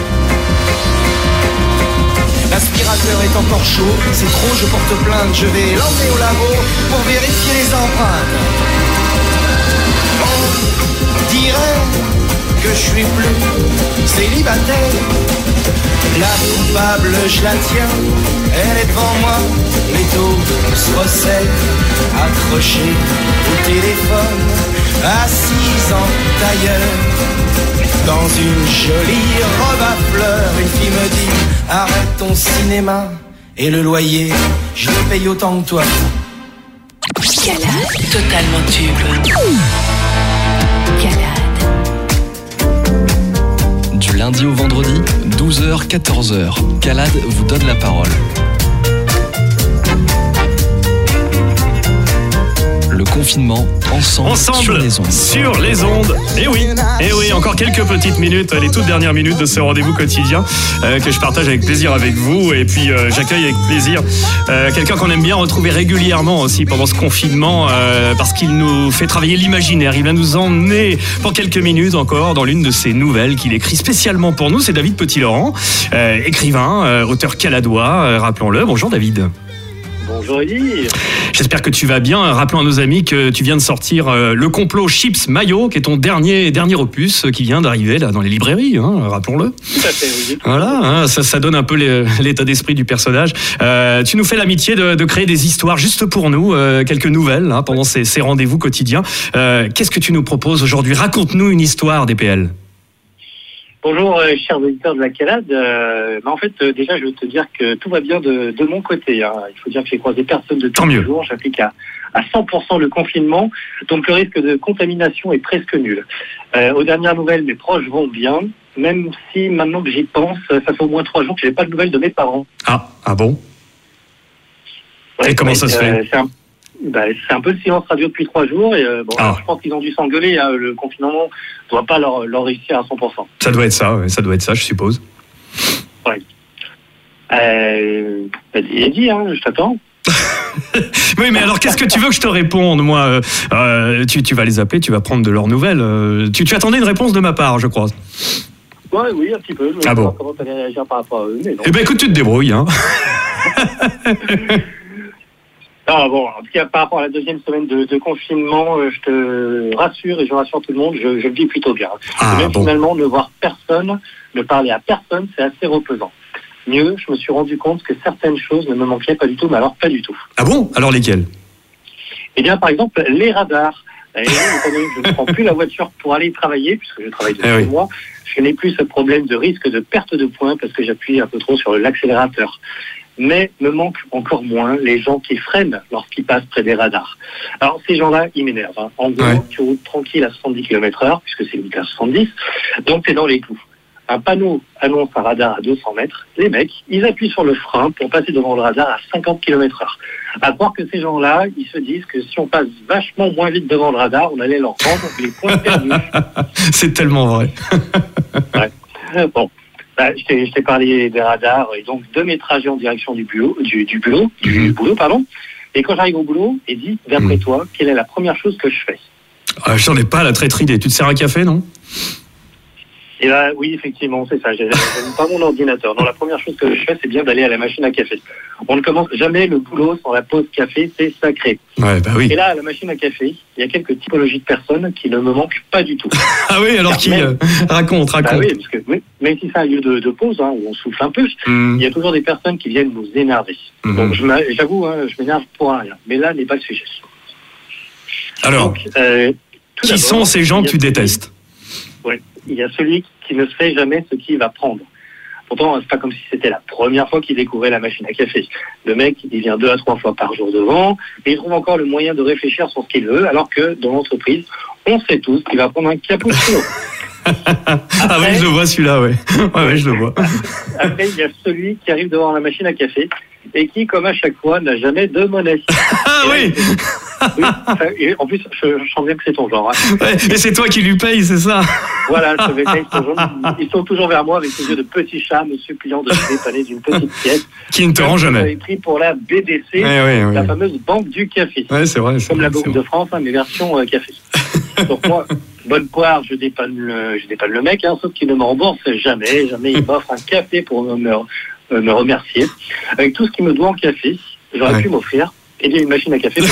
L'aspirateur est encore chaud, c'est trop, je porte plainte. Je vais l'emmener au labo pour vérifier les empreintes. On dirait que je suis plus célibataire. La coupable, je la tiens, elle est devant moi. Les taux se resserrent, accrochés au téléphone, assise en tailleur. Dans une jolie robe à fleurs, une fille me dit: arrête ton cinéma et le loyer, je le paye autant que toi. Calade, totalement tube. Calade. Du lundi au vendredi, douze heures quatorze heures. Calade vous donne la parole. Le confinement, ensemble, ensemble sur les ondes. Sur les ondes. Et oui, et oui, encore quelques petites minutes, les toutes dernières minutes de ce rendez-vous quotidien euh, que je partage avec plaisir avec vous. Et puis euh, j'accueille avec plaisir euh, quelqu'un qu'on aime bien retrouver régulièrement aussi pendant ce confinement euh, parce qu'il nous fait travailler l'imaginaire. Il va nous emmener pour quelques minutes encore dans l'une de ses nouvelles qu'il écrit spécialement pour nous. C'est David Petit-Laurent, euh, écrivain, euh, auteur caladois, euh, rappelons-le. Bonjour David. Bonjour Eddie. J'espère que tu vas bien. Rappelons à nos amis que tu viens de sortir euh, Le Complot Chips Mayo, qui est ton dernier dernier opus euh, qui vient d'arriver là dans les librairies, hein, rappelons-le. Tout à fait, oui. Voilà, hein, ça, ça donne un peu les, l'état d'esprit du personnage. Euh, tu nous fais l'amitié de, de créer des histoires juste pour nous, euh, quelques nouvelles hein, pendant ces, ces rendez-vous quotidiens. Euh, qu'est-ce que tu nous proposes aujourd'hui? Raconte-nous une histoire D P L. Bonjour euh, chers auditeurs de la Calade. Euh, bah, en fait, euh, déjà, je veux te dire que tout va bien de, de mon côté. Hein. Il faut dire que j'ai croisé personne depuis deux jours. J'applique à, à cent pour cent le confinement, donc le risque de contamination est presque nul. Euh, aux dernières nouvelles, mes proches vont bien, même si maintenant que j'y pense, ça fait au moins trois jours que je n'ai pas de nouvelles de mes parents. Ah, ah bon? Ouais, Et comment ouais, ça se euh, fait? c'est un, bah, c'est un peu le silence radio depuis trois jours. Et, euh, bon, Ah. alors, je pense qu'ils ont dû s'engueuler. Hein. Le confinement ne doit pas leur, leur réussir à cent pour cent. Ça doit être ça, ouais, ça doit être ça, je suppose. Ouais. Euh, vas-y, dis, hein, je t'attends. Oui, mais alors qu'est-ce que tu veux que je te réponde, moi euh, tu, tu vas les appeler, tu vas prendre de leurs nouvelles. Euh, tu, tu attendais une réponse de ma part, je crois. Ouais, oui, un petit peu. Je voulais Ah bon. savoir comment tu allais réagir par rapport à eux. Mais non. Eh ben écoute, tu te débrouilles. Hein. Non, bon, en tout cas, par rapport à la deuxième semaine de, de confinement, euh, je te rassure et je rassure tout le monde, je, je le vis plutôt bien. Ah, et même bon. finalement, ne voir personne, ne parler à personne, c'est assez reposant. Mieux, je me suis rendu compte que certaines choses ne me manquaient pas du tout, mais alors pas du tout. Ah bon? Alors lesquelles? Eh bien, par exemple, les radars. Et étant donné que je ne prends plus la voiture pour aller travailler, puisque je travaille depuis Eh oui. moi, je n'ai plus ce problème de risque de perte de points parce que j'appuie un peu trop sur l'accélérateur. Mais me manquent encore moins les gens qui freinent lorsqu'ils passent près des radars. Alors ces gens-là, ils m'énervent. Hein. En gros, Ouais. tu roules tranquille à soixante-dix kilomètres heure, puisque c'est limité à soixante-dix, donc tu es dans les clous. Un panneau annonce un radar à deux cents mètres. Les mecs, ils appuient sur le frein pour passer devant le radar à cinquante kilomètres heure. À croire que ces gens-là, ils se disent que si on passe vachement moins vite devant le radar, on allait leur rendre les points perdus. C'est tellement vrai. Ouais. Bon. Bah, je, t'ai, je t'ai parlé des radars et donc de mes trajets en direction du boulot, du, du boulot, du boulot, pardon. Et quand j'arrive au boulot, et dis, d'après toi, quelle est la première chose que je fais? Ah, j'en ai pas la traître idée. Tu te sers un café, non? Et là, oui, effectivement, c'est ça. J'ai, j'aime pas mon ordinateur. Non, la première chose que je fais, c'est bien d'aller à la machine à café. On ne commence jamais le boulot sans la pause café, c'est sacré. Ouais, bah oui. Et là, à la machine à café, il y a quelques typologies de personnes qui ne me manquent pas du tout. Ah oui, alors Car qui même- euh, raconte, raconte. Bah oui, parce que oui, même si c'est un lieu de, de pause, hein, où on souffle un peu, Mm. il y a toujours des personnes qui viennent nous énerver. Mhm. Donc je m'a- j'avoue, hein, je m'énerve pour rien. Mais là n'est pas le sujet. Alors, Donc, euh, tout qui d'abord, sont ces gens il que y a tu celui- détestes? Ouais, il y a celui qui ne sait jamais ce qu'il va prendre. Pourtant, c'est pas comme si c'était la première fois qu'il découvrait la machine à café. Le mec, il vient deux à trois fois par jour devant, et il trouve encore le moyen de réfléchir sur ce qu'il veut, alors que dans l'entreprise, on sait tous qu'il va prendre un cappuccino. Ah oui, je le vois celui-là, ouais. Ouais, ouais, je le vois. Après, il y a celui qui arrive devant la machine à café et qui, comme à chaque fois, n'a jamais de monnaie. Ah oui. Oui, enfin, et en plus, je, je sens bien que c'est ton genre. Hein. Ouais, et c'est toi qui lui paye, c'est ça? Voilà, ce mec, ils, sont toujours, ils sont toujours vers moi avec ces yeux de petits chats me suppliant de se dépanner d'une petite pièce. Qui ne te rend jamais. J'avais pris pour la B D C, Ouais, ouais, ouais. la fameuse banque du café. Ouais, c'est vrai. c'est Comme vrai, la Banque c'est de vrai. France, hein, mais version euh, café. Donc moi, bonne poire, je dépanne le, je dépanne le mec, hein, sauf qu'il ne me rembourse jamais. Jamais il m'offre un café pour me, me, euh, me remercier. Avec tout ce qu'il me doit en café, j'aurais Ouais. pu m'offrir eh bien, une machine à café.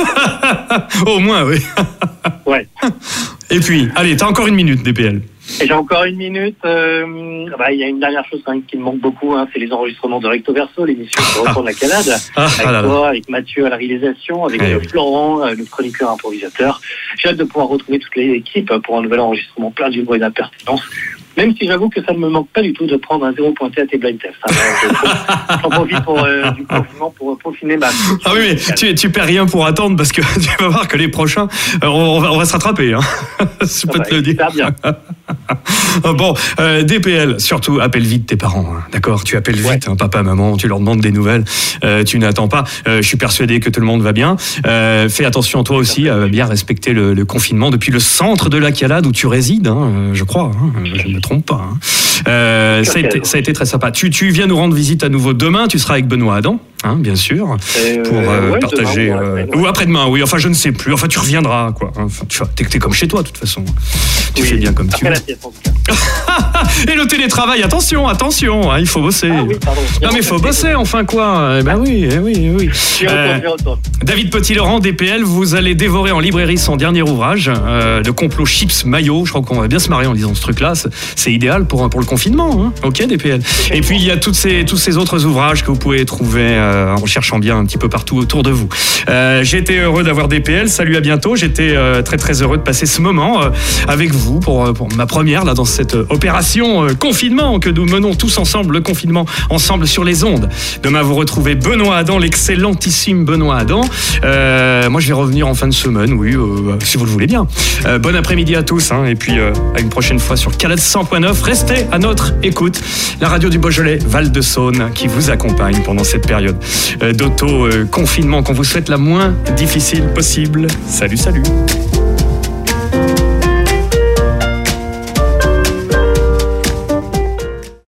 Pour Au moins, oui. ouais. Et puis, allez, t'as encore une minute, D P L. Et j'ai encore une minute. euh, bah, il y a une dernière chose quand même qui me manque beaucoup, hein, c'est les enregistrements de Recto Verso, l'émission qui retourne la Canade, Ah, avec ah là là. toi, avec Mathieu à la réalisation, avec Eh euh, oui. Florent, euh, le chroniqueur improvisateur. J'ai hâte de pouvoir retrouver toute l'équipe pour un nouvel enregistrement plein d'humour et d'impertinence. Même si j'avoue que ça ne me manque pas du tout de prendre un zéro pointé à tes blind tests. Hein. Je- J'en profite pour, euh, du confinement pour peaufiner ma... Ah oui, mais tu, tu perds rien pour attendre parce que tu vas voir que les prochains, euh, on, on va, on va se rattraper. Hein. Je peux Ah bah, te le dire. super bien. Bon, euh, D P L, surtout appelle vite tes parents, hein, d'accord? Tu appelles vite, Ouais. hein, papa, maman, tu leur demandes des nouvelles, euh, tu n'attends pas. Euh, je suis persuadé que tout le monde va bien. Euh, fais attention toi aussi à bien respecter le, le confinement depuis le centre de la Calade où tu résides, hein, euh, je crois, hein, je ne me trompe pas. Hein. Euh, ça, a été, ça a été très sympa. Tu, tu viens nous rendre visite à nouveau demain, tu seras avec Benoît Adam, hein, bien sûr, Euh, pour euh, ouais, partager. demain, euh, ouais, ou après-demain, oui, enfin je ne sais plus, enfin tu reviendras, quoi. Enfin, tu vois, t'es, t'es comme chez toi, de toute façon. Tu Oui, fais bien comme tu après veux. la sieste, en tout cas. Et le télétravail, attention, attention, hein, il faut bosser. Ah oui, pardon. Non mais il faut bosser, enfin quoi. Eh ben oui, eh oui, eh oui. J'y retourne, Euh, j'y retourne. David Petit-Laurent, D P L, vous allez dévorer en librairie son dernier ouvrage, euh, de complot chips maillot. Je crois qu'on va bien se marrer en lisant ce truc-là. C'est, c'est idéal pour, pour le confinement. Hein. Ok, D P L. Et puis il y a toutes ces, tous ces autres ouvrages que vous pouvez trouver euh, en recherchant bien un petit peu partout autour de vous. Euh, j'ai été heureux d'avoir D P L. Salut, à bientôt. J'étais euh, très très heureux de passer ce moment euh, avec vous pour, pour ma première là dans cette euh, opération euh, confinement que nous menons tous ensemble, le confinement ensemble sur les ondes. Demain vous retrouvez Benoît Adam, l'excellentissime Benoît Adam. Euh, moi je vais revenir en fin de semaine, oui, euh, si vous le voulez bien. Euh, bon après-midi à tous, hein, et puis euh, à une prochaine fois sur Calade cent point neuf. Restez à notre écoute. La radio du Beaujolais, Val-de-Saône, qui vous accompagne pendant cette période euh, d'auto-confinement qu'on vous souhaite la moins difficile possible. Salut, salut.